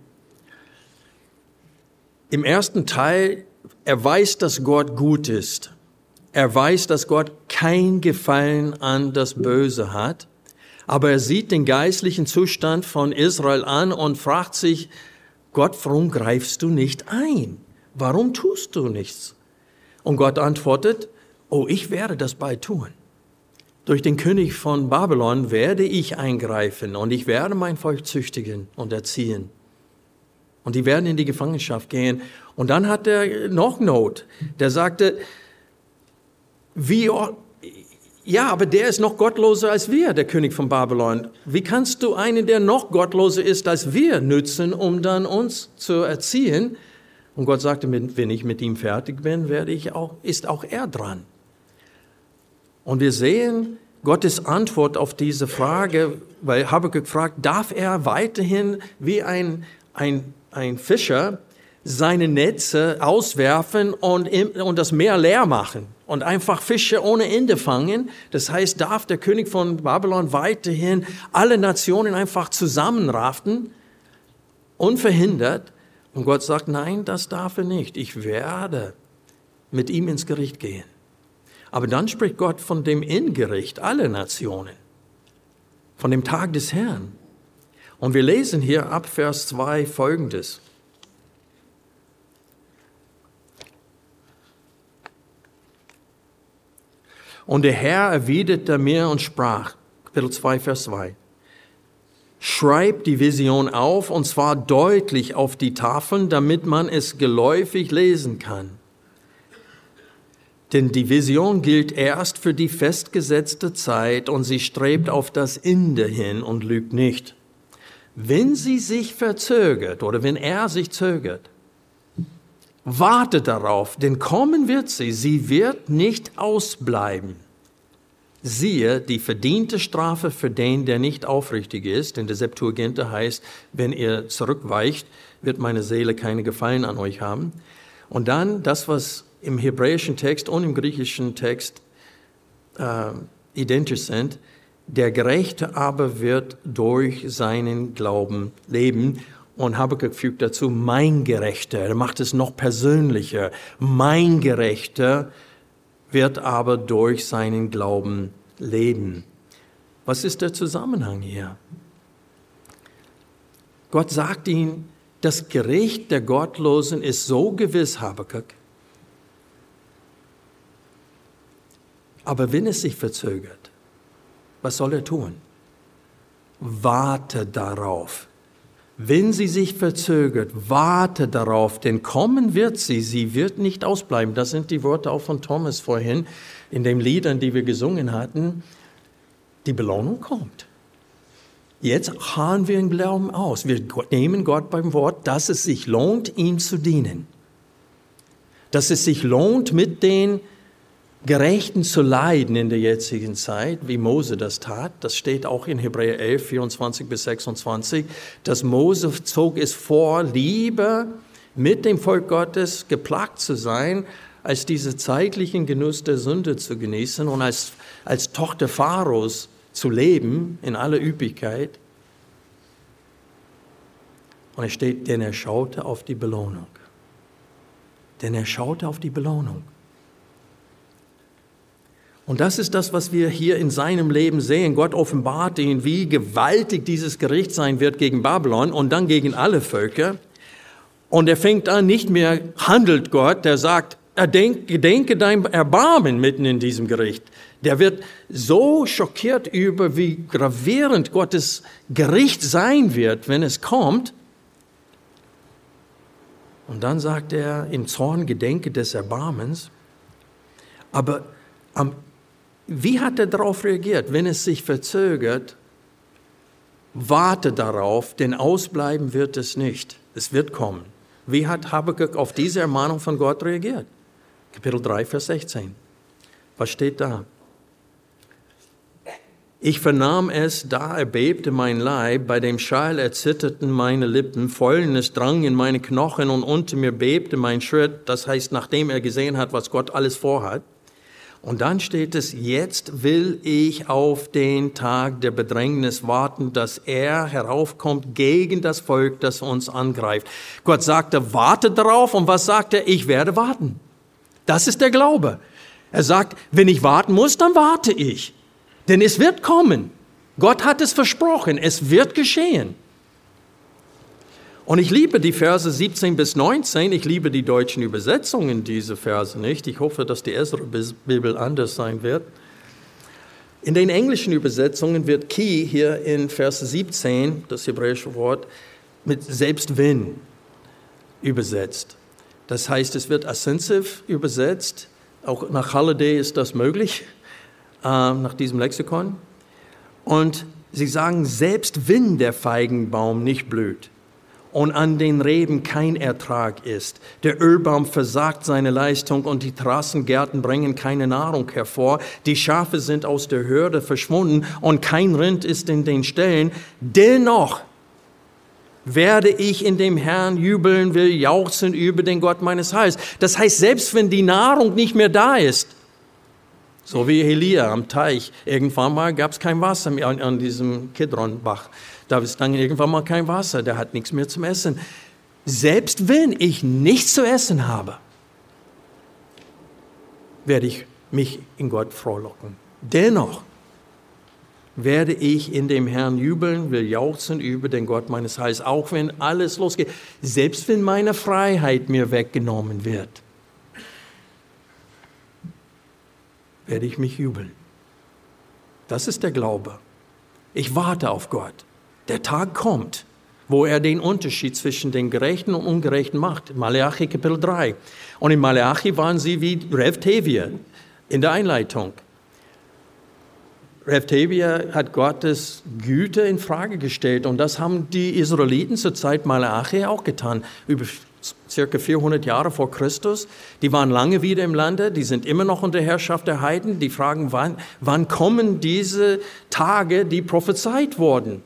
Im ersten Teil, er weiß, dass Gott gut ist. Er weiß, dass Gott kein Gefallen an das Böse hat. Aber er sieht den geistlichen Zustand von Israel an und fragt sich, Gott, warum greifst du nicht ein? Warum tust du nichts? Und Gott antwortet, oh, ich werde das bald tun. Durch den König von Babylon werde ich eingreifen und ich werde mein Volk züchtigen und erziehen. Und die werden in die Gefangenschaft gehen. Und dann hat er noch Not. Der sagte, wie, ja, aber der ist noch gottloser als wir, der König von Babylon. Wie kannst du einen, der noch gottloser ist als wir, nützen, um dann uns zu erziehen? Und Gott sagte, wenn ich mit ihm fertig bin, werde ich auch, ist auch er dran. Und wir sehen Gottes Antwort auf diese Frage, weil Habakuk fragt, darf er weiterhin wie ein, ein, ein Fischer seine Netze auswerfen und, im, und das Meer leer machen und einfach Fische ohne Ende fangen? Das heißt, darf der König von Babylon weiterhin alle Nationen einfach zusammenraffen, unverhindert? Und Gott sagt, nein, das darf er nicht. Ich werde mit ihm ins Gericht gehen. Aber dann spricht Gott von dem Ingericht aller Nationen, von dem Tag des Herrn. Und wir lesen hier ab Vers zwei Folgendes. Und der Herr erwiderte mir und sprach, Kapitel zwei, Vers zwei, schreib die Vision auf, und zwar deutlich auf die Tafeln, damit man es geläufig lesen kann. Denn die Vision gilt erst für die festgesetzte Zeit und sie strebt auf das Ende hin und lügt nicht. Wenn sie sich verzögert oder wenn er sich zögert, warte darauf, denn kommen wird sie, sie wird nicht ausbleiben. Siehe, die verdiente Strafe für den, der nicht aufrichtig ist, in der Septuaginta heißt, wenn ihr zurückweicht, wird meine Seele keine Gefallen an euch haben. Und dann das, was im hebräischen Text und im griechischen Text äh, identisch sind, der Gerechte aber wird durch seinen Glauben leben. Und Habakuk fügt dazu, mein Gerechter, er macht es noch persönlicher, mein Gerechter wird aber durch seinen Glauben leben. Was ist der Zusammenhang hier? Gott sagt ihm, das Gericht der Gottlosen ist so gewiss, Habakuk. Aber wenn es sich verzögert, was soll er tun? Warte darauf. Wenn sie sich verzögert, warte darauf, denn kommen wird sie, sie wird nicht ausbleiben. Das sind die Worte auch von Thomas vorhin in den Liedern, die wir gesungen hatten. Die Belohnung kommt. Jetzt harren wir im Glauben aus. Wir nehmen Gott beim Wort, dass es sich lohnt, ihm zu dienen. Dass es sich lohnt, mit den Gerechten zu leiden in der jetzigen Zeit, wie Mose das tat. Das steht auch in Hebräer elf, vierundzwanzig bis sechsundzwanzig, dass Mose zog es vor, lieber mit dem Volk Gottes geplagt zu sein, als diesen zeitlichen Genuss der Sünde zu genießen und als, als Tochter Pharaos zu leben in aller Üppigkeit. Und es steht, denn er schaute auf die Belohnung. Denn er schaute auf die Belohnung. Und das ist das, was wir hier in seinem Leben sehen. Gott offenbart ihn, wie gewaltig dieses Gericht sein wird gegen Babylon und dann gegen alle Völker. Und er fängt an, nicht mehr handelt Gott, der sagt, gedenke dein Erbarmen mitten in diesem Gericht. Der wird so schockiert über, wie gravierend Gottes Gericht sein wird, wenn es kommt. Und dann sagt er, im Zorn gedenke des Erbarmens. Aber am Wie hat er darauf reagiert? Wenn es sich verzögert, warte darauf, denn ausbleiben wird es nicht. Es wird kommen. Wie hat Habakuk auf diese Ermahnung von Gott reagiert? Kapitel drei, Vers sechzehn. Was steht da? Ich vernahm es, da erbebte mein Leib, bei dem Schall erzitterten meine Lippen, Fäulnis drang in meine Knochen und unter mir bebte mein Schritt. Das heißt, nachdem er gesehen hat, was Gott alles vorhat. Und dann steht es, jetzt will ich auf den Tag der Bedrängnis warten, dass er heraufkommt gegen das Volk, das uns angreift. Gott sagte, warte darauf. Und was sagt er? Ich werde warten. Das ist der Glaube. Er sagt, wenn ich warten muss, dann warte ich. Denn es wird kommen. Gott hat es versprochen. Es wird geschehen. Und ich liebe die Verse siebzehn bis neunzehn. Ich liebe die deutschen Übersetzungen dieser Verse nicht. Ich hoffe, dass die Ezra-Bibel anders sein wird. In den englischen Übersetzungen wird Ki hier in Vers siebzehn, das hebräische Wort, mit selbst wenn übersetzt. Das heißt, es wird assensive übersetzt. Auch nach Holiday ist das möglich, äh, nach diesem Lexikon. Und sie sagen, selbst wenn der Feigenbaum nicht blüht und an den Reben kein Ertrag ist, der Ölbaum versagt seine Leistung und die Terrassengärten bringen keine Nahrung hervor, die Schafe sind aus der Herde verschwunden und kein Rind ist in den Ställen, dennoch werde ich in dem Herrn jubeln, will jauchzen über den Gott meines Heils. Das heißt, selbst wenn die Nahrung nicht mehr da ist, so wie Elia am Teich, irgendwann mal gab es kein Wasser mehr an, an diesem Kidronbach. Da ist dann irgendwann mal kein Wasser, der hat nichts mehr zum Essen. Selbst wenn ich nichts zu essen habe, werde ich mich in Gott frohlocken. Dennoch werde ich in dem Herrn jubeln, will jauchzen über den Gott meines Heils, auch wenn alles losgeht. Selbst wenn meine Freiheit mir weggenommen wird, werde ich mich jubeln. Das ist der Glaube. Ich warte auf Gott. Der Tag kommt, wo er den Unterschied zwischen den Gerechten und Ungerechten macht. Maleachi Kapitel drei. Und in Maleachi waren sie wie Rev Tevye in der Einleitung. Rev Tevye hat Gottes Güte in Frage gestellt und das haben die Israeliten zur Zeit Maleachi auch getan. Über circa vierhundert Jahre vor Christus. Die waren lange wieder im Lande, die sind immer noch unter Herrschaft der Heiden. Die fragen, wann, wann kommen diese Tage, die prophezeit wurden?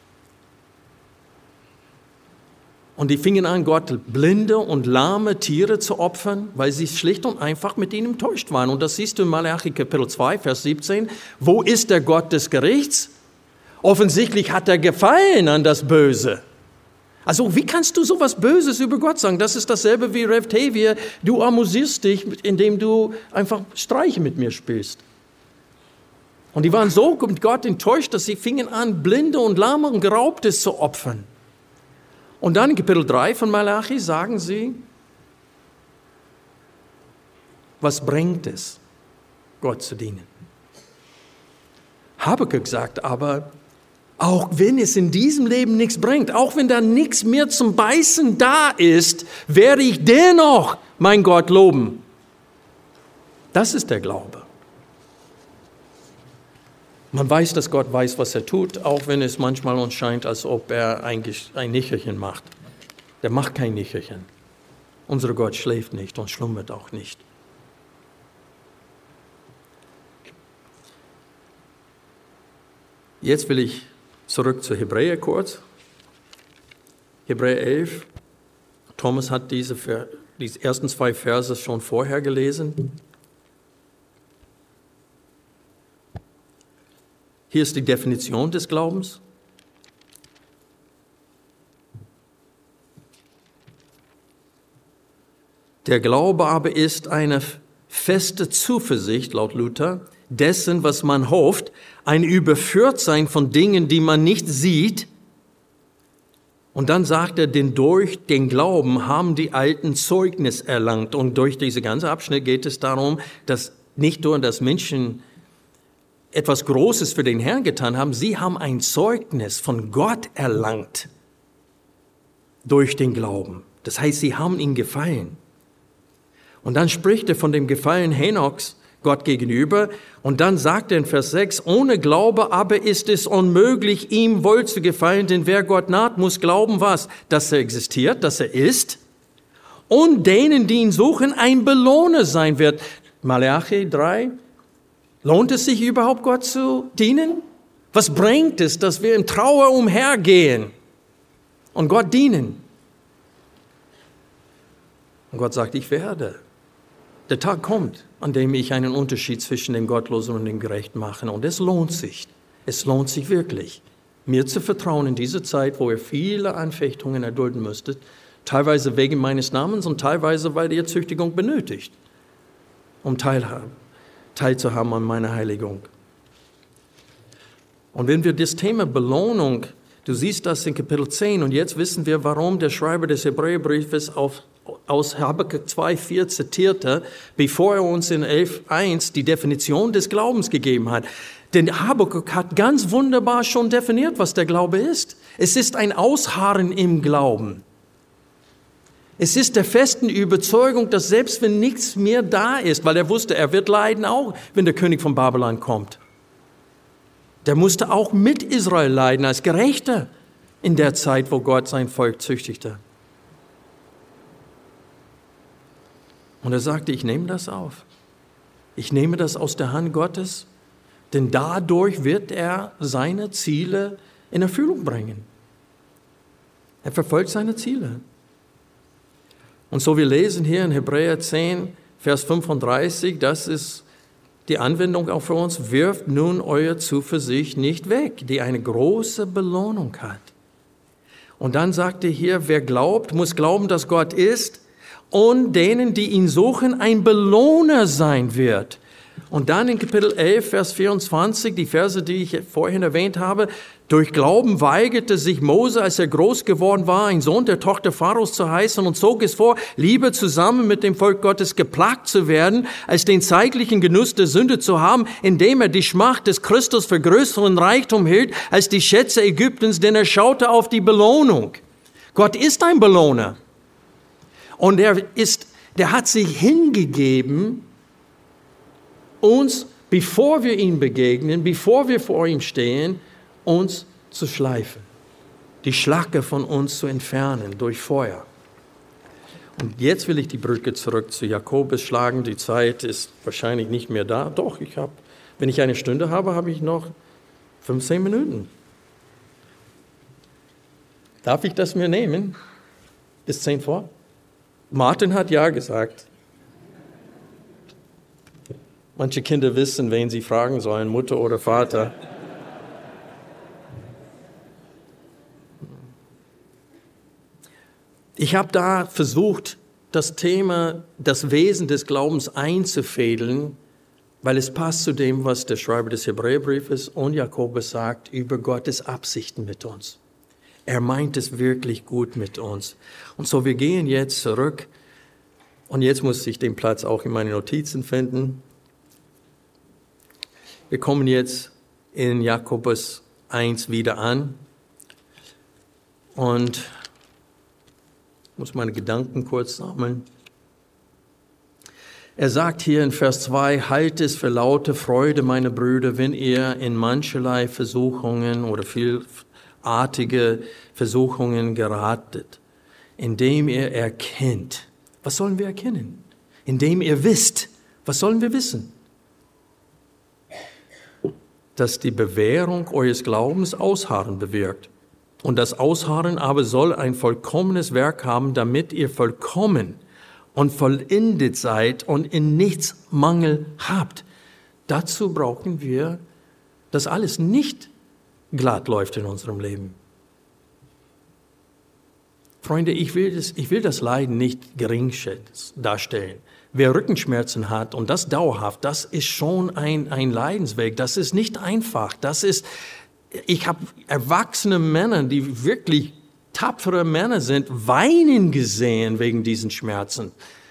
Und die fingen an, Gott blinde und lahme Tiere zu opfern, weil sie schlicht und einfach mit ihnen enttäuscht waren. Und das siehst du in Maleachi Kapitel zwei, Vers siebzehn. Wo ist der Gott des Gerichts? Offensichtlich hat er Gefallen an das Böse. Also wie kannst du sowas Böses über Gott sagen? Das ist dasselbe wie Rev Tevye. Du amüsierst dich, indem du einfach Streiche mit mir spielst. Und die waren so mit Gott enttäuscht, dass sie fingen an, Blinde und Lahme und Geraubtes zu opfern. Und dann in Kapitel drei von Maleachi sagen sie, was bringt es, Gott zu dienen? Habakuk sagt aber, auch wenn es in diesem Leben nichts bringt, auch wenn da nichts mehr zum Beißen da ist, werde ich dennoch mein Gott loben. Das ist der Glaube. Man weiß, dass Gott weiß, was er tut, auch wenn es manchmal uns scheint, als ob er ein, ein Nickerchen macht. Der macht kein Nickerchen. Unser Gott schläft nicht und schlummert auch nicht. Jetzt will ich zurück zu Hebräer kurz. Hebräer elf. Thomas hat diese, diese ersten zwei Verse schon vorher gelesen. Hier ist die Definition des Glaubens. Der Glaube aber ist eine feste Zuversicht, laut Luther, dessen, was man hofft, ein Überführtsein von Dingen, die man nicht sieht. Und dann sagt er, denn durch den Glauben haben die Alten Zeugnis erlangt. Und durch diese ganze Abschnitt geht es darum, dass nicht nur das Menschen etwas Großes für den Herrn getan haben, sie haben ein Zeugnis von Gott erlangt durch den Glauben. Das heißt, sie haben ihm gefallen. Und dann spricht er von dem Gefallen Henochs Gott gegenüber. Und dann sagt er in Vers sechs, ohne Glaube aber ist es unmöglich, ihm wohl zu gefallen, denn wer Gott naht, muss glauben, was? Dass er existiert, dass er ist. Und denen, die ihn suchen, ein Belohner sein wird. Malachi drei. Lohnt es sich überhaupt, Gott zu dienen? Was bringt es, dass wir in Trauer umhergehen und Gott dienen? Und Gott sagt, ich werde. Der Tag kommt, an dem ich einen Unterschied zwischen dem Gottlosen und dem Gerechten mache. Und es lohnt sich. Es lohnt sich wirklich, mir zu vertrauen in diese Zeit, wo ihr viele Anfechtungen erdulden müsstet, teilweise wegen meines Namens und teilweise, weil ihr Züchtigung benötigt, um teilhaben. teilzuhaben an meiner Heiligung. Und wenn wir das Thema Belohnung, du siehst das in Kapitel zehn, und jetzt wissen wir, warum der Schreiber des Hebräerbriefes auf, aus Habakuk zwei vier zitierte, bevor er uns in elf eins die Definition des Glaubens gegeben hat. Denn Habakuk hat ganz wunderbar schon definiert, was der Glaube ist. Es ist ein Ausharren im Glauben. Es ist der festen Überzeugung, dass selbst wenn nichts mehr da ist, weil er wusste, er wird leiden auch, wenn der König von Babylon kommt. Der musste auch mit Israel leiden als Gerechter in der Zeit, wo Gott sein Volk züchtigte. Und er sagte, ich nehme das auf. Ich nehme das aus der Hand Gottes, denn dadurch wird er seine Ziele in Erfüllung bringen. Er verfolgt seine Ziele. Und so wir lesen hier in Hebräer zehn, Vers fünfunddreißig, das ist die Anwendung auch für uns, wirft nun eure Zuversicht nicht weg, die eine große Belohnung hat. Und dann sagt er hier, wer glaubt, muss glauben, dass Gott ist und denen, die ihn suchen, ein Belohner sein wird. Und dann in Kapitel elf, Vers vierundzwanzig, die Verse, die ich vorhin erwähnt habe, durch Glauben weigerte sich Mose, als er groß geworden war, ein Sohn der Tochter Pharaos zu heißen und zog es vor, lieber zusammen mit dem Volk Gottes geplagt zu werden, als den zeitlichen Genuss der Sünde zu haben, indem er die Schmach des Christus für größeren Reichtum hielt, als die Schätze Ägyptens, denn er schaute auf die Belohnung. Gott ist ein Belohner. Und er ist, der hat sich hingegeben, uns, bevor wir ihm begegnen, bevor wir vor ihm stehen, uns zu schleifen, die Schlacke von uns zu entfernen durch Feuer. Und jetzt will ich die Brücke zurück zu Jakobus schlagen. Die Zeit ist wahrscheinlich nicht mehr da. Doch, ich habe, wenn ich eine Stunde habe, habe ich noch fünfzehn Minuten. Darf ich das mir nehmen? Bis zehn vor? Martin hat ja gesagt. Manche Kinder wissen, wen sie fragen sollen, Mutter oder Vater. Ich habe da versucht, das Thema, das Wesen des Glaubens einzufädeln, weil es passt zu dem, was der Schreiber des Hebräerbriefes und Jakobus sagt über Gottes Absichten mit uns. Er meint es wirklich gut mit uns. Und so, wir gehen jetzt zurück. Und jetzt muss ich den Platz auch in meinen Notizen finden. Wir kommen jetzt in Jakobus eins wieder an. Und ich muss meine Gedanken kurz sammeln. Er sagt hier in Vers zwei, halt es für laute Freude, meine Brüder, wenn ihr in mancherlei Versuchungen oder vielartige Versuchungen geratet, indem ihr erkennt. Was sollen wir erkennen? Indem ihr wisst. Was sollen wir wissen? Dass die Bewährung eures Glaubens Ausharren bewirkt. Und das Ausharren aber soll ein vollkommenes Werk haben, damit ihr vollkommen und vollendet seid und in nichts Mangel habt. Dazu brauchen wir, dass alles nicht glatt läuft in unserem Leben. Freunde, ich will das, ich will das Leiden nicht gering darstellen. wer Rückenschmerzen hat und das dauerhaft, das ist schon ein, ein Leidensweg. Das ist nicht einfach. Das ist, ich habe erwachsene Männer, die wirklich tapfere Männer sind, weinen gesehen wegen diesen Schmerzen.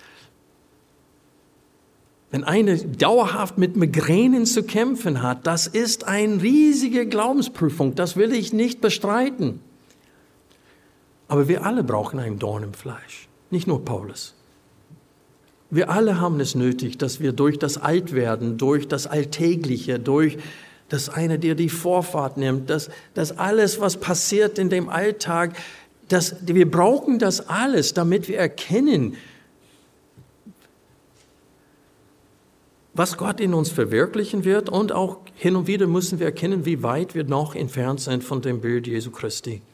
Wenn einer dauerhaft mit Migränen zu kämpfen hat, das ist eine riesige Glaubensprüfung. Das will ich nicht bestreiten. Aber wir alle brauchen einen Dorn im Fleisch. Nicht nur Paulus. Wir alle haben es nötig, dass wir durch das Altwerden, durch das Alltägliche, durch das eine, der die Vorfahrt nimmt, dass, dass alles, was passiert in dem Alltag, dass, wir brauchen das alles, damit wir erkennen, was Gott in uns verwirklichen wird, und auch hin und wieder müssen wir erkennen, wie weit wir noch entfernt sind von dem Bild Jesu Christi.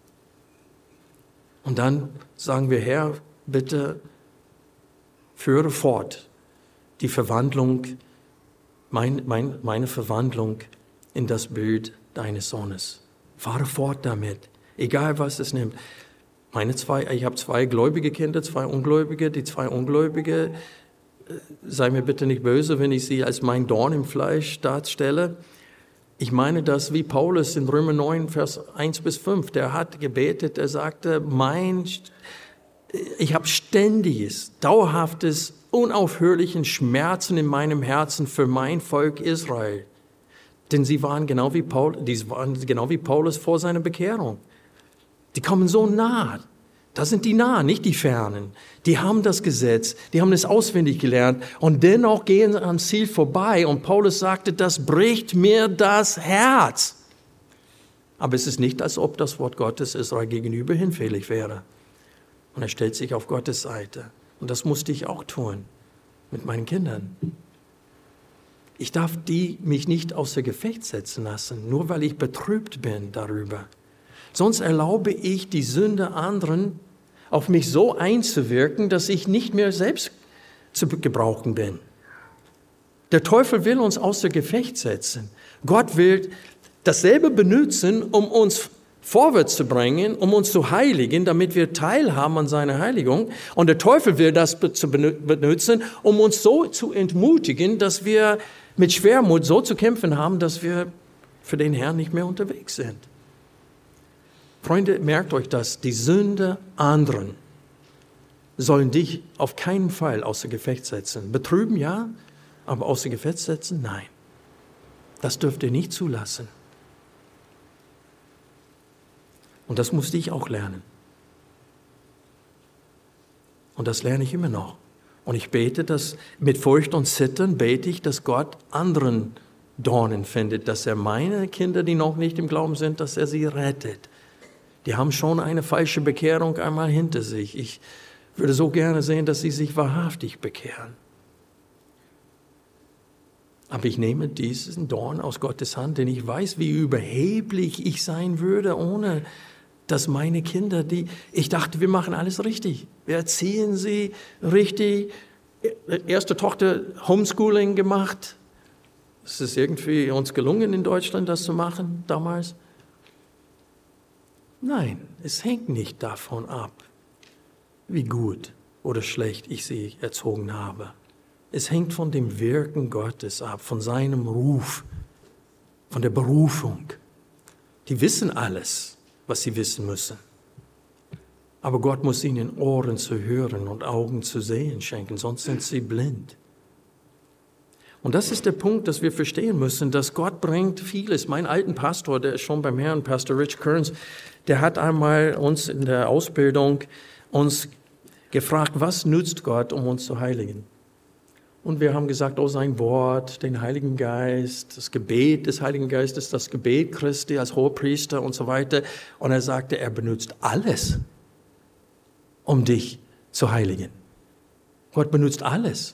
Und dann sagen wir, Herr, bitte führe fort die Verwandlung, mein, mein, meine Verwandlung in das Bild deines Sohnes. Fahre fort damit, egal was es nimmt. Meine zwei, ich habe zwei gläubige Kinder, zwei Ungläubige. Die zwei Ungläubige, sei mir bitte nicht böse, wenn ich sie als mein Dorn im Fleisch darstelle. Ich meine das wie Paulus in Römer neun, Vers eins bis fünf. Der hat gebetet, er sagte, mein, ich habe ständiges, dauerhaftes, unaufhörlichen Schmerzen in meinem Herzen für mein Volk Israel. Denn sie waren genau wie Paulus, die waren genau wie Paulus vor seiner Bekehrung. Die kommen so nah. Das sind die Nahen, nicht die Fernen. Die haben das Gesetz, die haben es auswendig gelernt und dennoch gehen sie am Ziel vorbei. Und Paulus sagte, das bricht mir das Herz. Aber es ist nicht, als ob das Wort Gottes Israel gegenüber hinfällig wäre. Und er stellt sich auf Gottes Seite. Und das musste ich auch tun mit meinen Kindern. Ich darf die mich nicht außer Gefecht setzen lassen, nur weil ich betrübt bin darüber. Sonst erlaube ich die Sünde anderen, auf mich so einzuwirken, dass ich nicht mehr selbst zu gebrauchen bin. Der Teufel will uns außer Gefecht setzen. Gott will dasselbe benutzen, um uns vorwärts zu bringen, um uns zu heiligen, damit wir teilhaben an seiner Heiligung. Und der Teufel will das benutzen, um uns so zu entmutigen, dass wir mit Schwermut so zu kämpfen haben, dass wir für den Herrn nicht mehr unterwegs sind. Freunde, merkt euch das, die Sünde anderen sollen dich auf keinen Fall außer Gefecht setzen. Betrüben ja, aber außer Gefecht setzen, nein. Das dürft ihr nicht zulassen. Und das musste ich auch lernen. Und das lerne ich immer noch. Und ich bete, dass mit Furcht und Zittern bete ich, dass Gott anderen Dornen findet, dass er meine Kinder, die noch nicht im Glauben sind, dass er sie rettet. Die haben schon eine falsche Bekehrung einmal hinter sich. Ich würde so gerne sehen, dass sie sich wahrhaftig bekehren. Aber ich nehme diesen Dorn aus Gottes Hand, denn ich weiß, wie überheblich ich sein würde, ohne dass meine Kinder, die, ich dachte, wir machen alles richtig. Wir erziehen sie richtig. Erste Tochter Homeschooling gemacht. Es ist irgendwie uns gelungen, in Deutschland das zu machen damals. Nein, es hängt nicht davon ab, wie gut oder schlecht ich sie erzogen habe. Es hängt von dem Wirken Gottes ab, von seinem Ruf, von der Berufung. Die wissen alles, was sie wissen müssen. Aber Gott muss ihnen Ohren zu hören und Augen zu sehen schenken, sonst sind sie blind. Und das ist der Punkt, dass wir verstehen müssen, dass Gott bringt vieles. Mein alten Pastor, der ist schon beim Herrn, Pastor Rich Kearns, der hat einmal uns in der Ausbildung uns gefragt, was nützt Gott, um uns zu heiligen? Und wir haben gesagt, oh, sein Wort, den Heiligen Geist, das Gebet des Heiligen Geistes, das Gebet Christi als Hohepriester und so weiter. Und er sagte, er benutzt alles, um dich zu heiligen. Gott benutzt alles.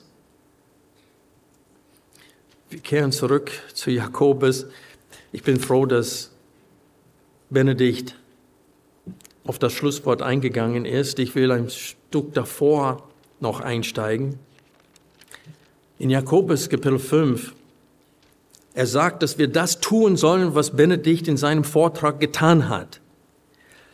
Wir kehren zurück zu Jakobus. Ich bin froh, dass Benedikt auf das Schlusswort eingegangen ist. Ich will ein Stück davor noch einsteigen. In Jakobus Kapitel fünf, er sagt, dass wir das tun sollen, was Benedikt in seinem Vortrag getan hat.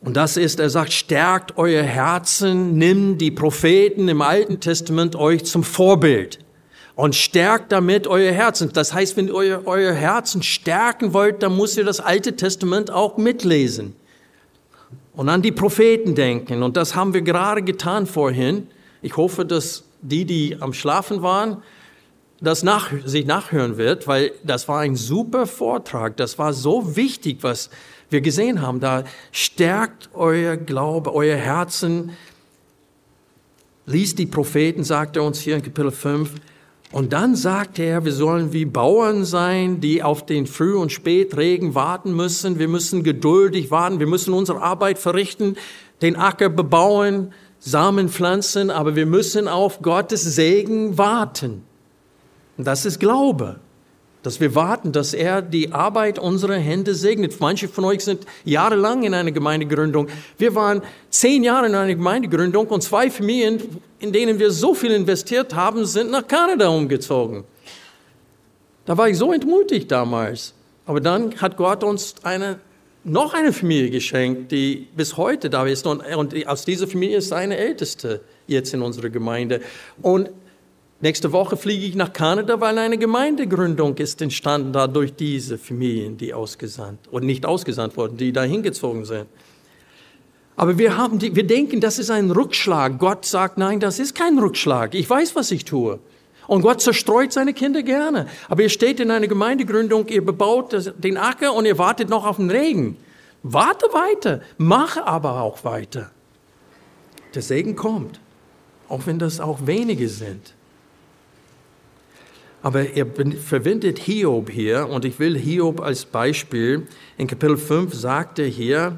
Und das ist, er sagt, stärkt euer Herzen, nimmt die Propheten im Alten Testament euch zum Vorbild und stärkt damit euer Herzen. Das heißt, wenn ihr euer, euer Herzen stärken wollt, dann müsst ihr das Alte Testament auch mitlesen und an die Propheten denken. Und das haben wir gerade getan vorhin. Ich hoffe, dass die, die am Schlafen waren, das nach, sich nachhören wird, weil das war ein super Vortrag. Das war so wichtig, was wir gesehen haben. Da stärkt euer Glaube, euer Herzen. Liest die Propheten, sagt er uns hier in Kapitel fünf. Und dann sagt er, wir sollen wie Bauern sein, die auf den Früh- und Spätregen warten müssen. Wir müssen geduldig warten. Wir müssen unsere Arbeit verrichten, den Acker bebauen, Samen pflanzen. Aber wir müssen auf Gottes Segen warten. Und das ist Glaube, dass wir warten, dass er die Arbeit unserer Hände segnet. Manche von euch sind jahrelang in einer Gemeindegründung. Wir waren zehn Jahre in einer Gemeindegründung und zwei Familien, in denen wir so viel investiert haben, sind nach Kanada umgezogen. Da war ich so entmutigt damals. Aber dann hat Gott uns eine, noch eine Familie geschenkt, die bis heute da ist. Und, und aus dieser Familie ist eine Älteste jetzt in unserer Gemeinde. Und nächste Woche fliege ich nach Kanada, weil eine Gemeindegründung ist entstanden da durch diese Familien, die ausgesandt und nicht ausgesandt wurden, die da hingezogen sind. Aber wir haben die, wir denken, das ist ein Rückschlag. Gott sagt, nein, das ist kein Rückschlag. Ich weiß, was ich tue. Und Gott zerstreut seine Kinder gerne. Aber ihr steht in einer Gemeindegründung, ihr bebaut den Acker und ihr wartet noch auf den Regen. Warte weiter, mache aber auch weiter. Der Segen kommt, auch wenn das auch wenige sind. Aber er verwendet Hiob hier, und ich will Hiob als Beispiel. In Kapitel fünf sagt er hier,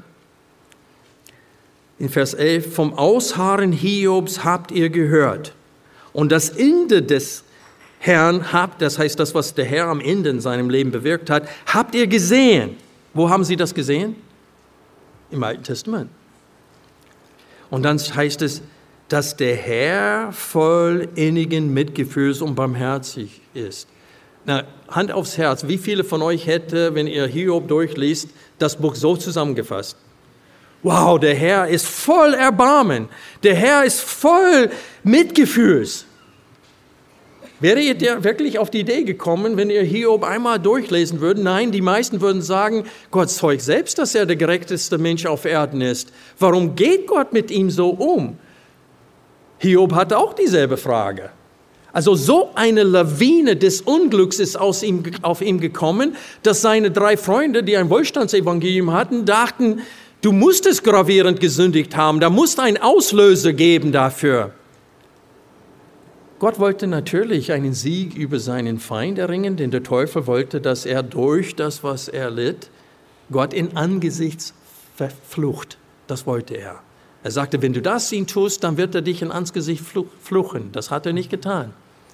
in Vers elf, vom Ausharren Hiobs habt ihr gehört. Und das Ende des Herrn habt, das heißt das, was der Herr am Ende in seinem Leben bewirkt hat, habt ihr gesehen. Wo haben Sie das gesehen? Im Alten Testament. Und dann heißt es, dass der Herr voll innigen Mitgefühls und barmherzig ist. Na, Hand aufs Herz, wie viele von euch hätte, wenn ihr Hiob durchliest, das Buch so zusammengefasst? Wow, der Herr ist voll Erbarmen. Der Herr ist voll Mitgefühls. Wäre ihr der wirklich auf die Idee gekommen, wenn ihr Hiob einmal durchlesen würdet? Nein, die meisten würden sagen, Gott zeugt selbst, dass er der gerechteste Mensch auf Erden ist. Warum geht Gott mit ihm so um? Hiob hatte auch dieselbe Frage. Also so eine Lawine des Unglücks ist aus ihm, auf ihn gekommen, dass seine drei Freunde, die ein Wohlstandsevangelium hatten, dachten, du musst es gravierend gesündigt haben, da muss ein Auslöser geben dafür. Gott wollte natürlich einen Sieg über seinen Feind erringen, denn der Teufel wollte, dass er durch das, was er litt, Gott in Angesichts verflucht. Das wollte er. Er sagte, wenn du das ihm tust, dann wird er dich in Angesicht fluchen. Das hat er nicht getan.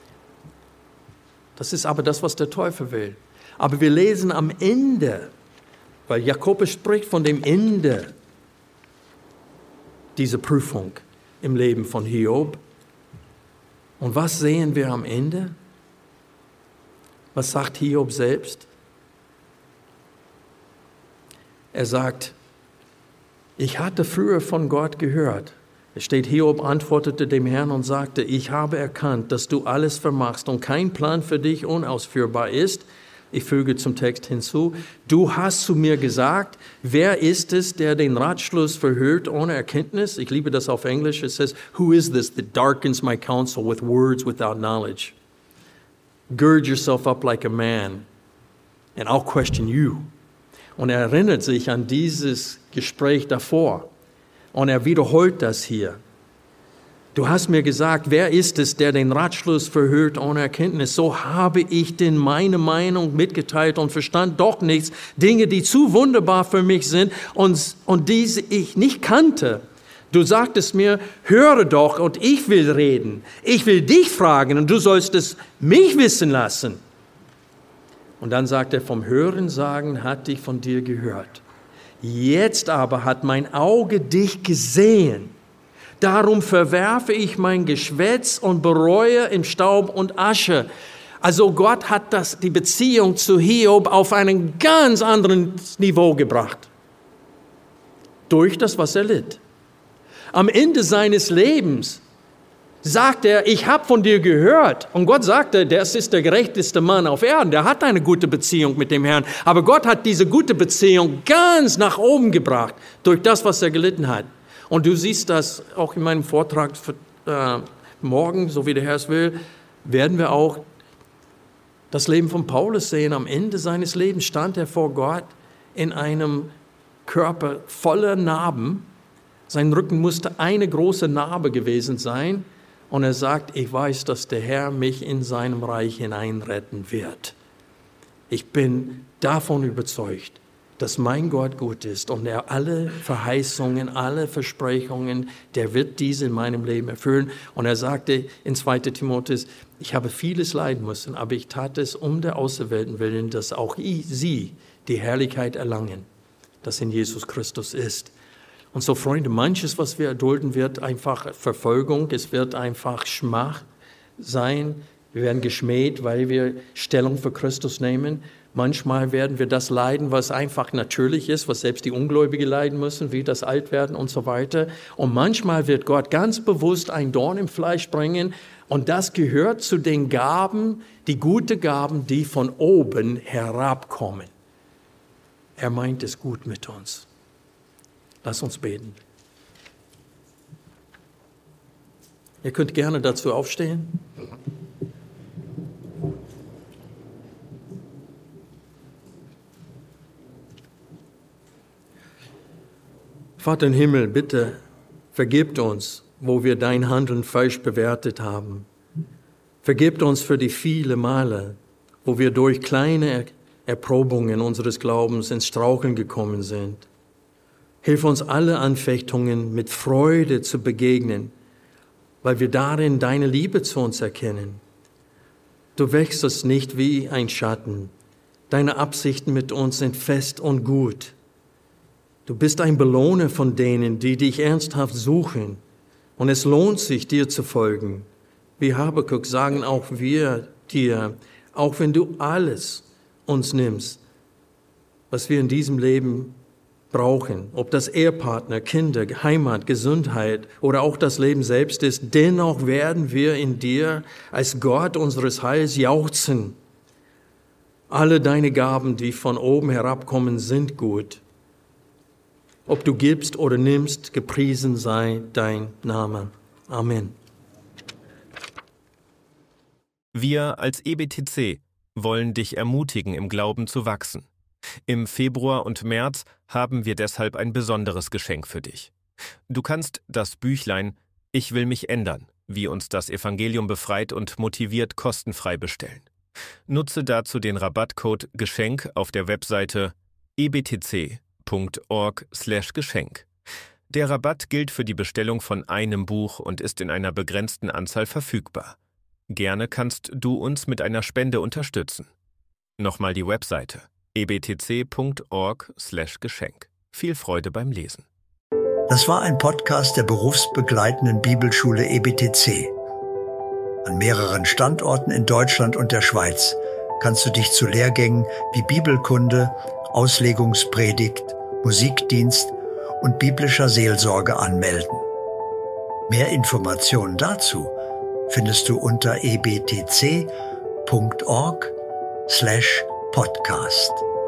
Das ist aber das, was der Teufel will. Aber wir lesen am Ende, weil Jakobus spricht von dem Ende dieser Prüfung im Leben von Hiob. Und was sehen wir am Ende? Was sagt Hiob selbst? Er sagt, ich hatte früher von Gott gehört. Es steht, Hiob antwortete dem Herrn und sagte, ich habe erkannt, dass du alles vermachst und kein Plan für dich unausführbar ist. Ich füge zum Text hinzu, du hast zu mir gesagt, wer ist es, der den Ratschluss verhört ohne Erkenntnis? Ich liebe das auf Englisch. Es says, who is this that darkens my counsel with words without knowledge? Gird yourself up like a man and I'll question you. Und er erinnert sich an dieses Gespräch davor. Und er wiederholt das hier. Du hast mir gesagt, wer ist es, der den Ratschluss verhört ohne Erkenntnis? So habe ich denn meine Meinung mitgeteilt und verstand doch nichts. Dinge, die zu wunderbar für mich sind und, und diese ich nicht kannte. Du sagtest mir, höre doch und ich will reden. Ich will dich fragen und du sollst es mich wissen lassen. Und dann sagt er, vom Hörensagen hatte ich von dir gehört. Jetzt aber hat mein Auge dich gesehen. Darum verwerfe ich mein Geschwätz und bereue im Staub und Asche. Also Gott hat das, die Beziehung zu Hiob auf ein ganz anderes Niveau gebracht. durch das, was er litt. Am Ende seines Lebens sagt er, ich habe von dir gehört. Und Gott sagte, das ist der gerechteste Mann auf Erden. Der hat eine gute Beziehung mit dem Herrn. Aber Gott hat diese gute Beziehung ganz nach oben gebracht durch das, was er gelitten hat. Und du siehst das auch in meinem Vortrag für, äh, morgen, so wie der Herr es will, werden wir auch das Leben von Paulus sehen. Am Ende seines Lebens stand er vor Gott in einem Körper voller Narben. Sein Rücken musste eine große Narbe gewesen sein. Und er sagt, ich weiß, dass der Herr mich in seinem Reich hineinretten wird. Ich bin davon überzeugt, dass mein Gott gut ist und er alle Verheißungen, alle Versprechungen, der wird diese in meinem Leben erfüllen. Und er sagte in zweiter Timotheus, ich habe vieles leiden müssen, aber ich tat es um der Auserwählten willen, dass auch sie die Herrlichkeit erlangen, das in Jesus Christus ist. Und so, Freunde, manches, was wir erdulden, wird einfach Verfolgung, es wird einfach Schmach sein. Wir werden geschmäht, weil wir Stellung für Christus nehmen. Manchmal werden wir das leiden, was einfach natürlich ist, was selbst die Ungläubigen leiden müssen, wie das Altwerden und so weiter. Und manchmal wird Gott ganz bewusst ein Dorn im Fleisch bringen. Und das gehört zu den Gaben, die gute Gaben, die von oben herabkommen. Er meint es gut mit uns. Lass uns beten. Ihr könnt gerne dazu aufstehen. Vater im Himmel, bitte vergebt uns, wo wir dein Handeln falsch bewertet haben. Vergebt uns für die vielen Male, wo wir durch kleine Erprobungen unseres Glaubens ins Straucheln gekommen sind. Hilf uns, alle Anfechtungen mit Freude zu begegnen, weil wir darin deine Liebe zu uns erkennen. Du wechselst nicht wie ein Schatten. Deine Absichten mit uns sind fest und gut. Du bist ein Belohner von denen, die dich ernsthaft suchen. Und es lohnt sich, dir zu folgen. Wie Habakuk sagen auch wir dir, auch wenn du alles uns nimmst, was wir in diesem Leben brauchen, ob das Ehepartner, Kinder, Heimat, Gesundheit oder auch das Leben selbst ist, dennoch werden wir in dir als Gott unseres Heils jauchzen. Alle deine Gaben, die von oben herabkommen, sind gut. Ob du gibst oder nimmst, gepriesen sei dein Name. Amen. Wir als E B T C wollen dich ermutigen, im Glauben zu wachsen. Im Februar und März haben wir deshalb ein besonderes Geschenk für dich. Du kannst das Büchlein »Ich will mich ändern«, wie uns das Evangelium befreit und motiviert, kostenfrei bestellen. Nutze dazu den Rabattcode Geschenk auf der Webseite e b t c punkt org slash Geschenk. Der Rabatt gilt für die Bestellung von einem Buch und ist in einer begrenzten Anzahl verfügbar. Gerne kannst du uns mit einer Spende unterstützen. Nochmal die Webseite e b t c punkt org slash Geschenk. Viel Freude beim Lesen. Das war ein Podcast der berufsbegleitenden Bibelschule E B T C. An mehreren Standorten in Deutschland und der Schweiz kannst du dich zu Lehrgängen wie Bibelkunde, Auslegungspredigt, Musikdienst und biblischer Seelsorge anmelden. Mehr Informationen dazu findest du unter e b t c punkt org slash podcast.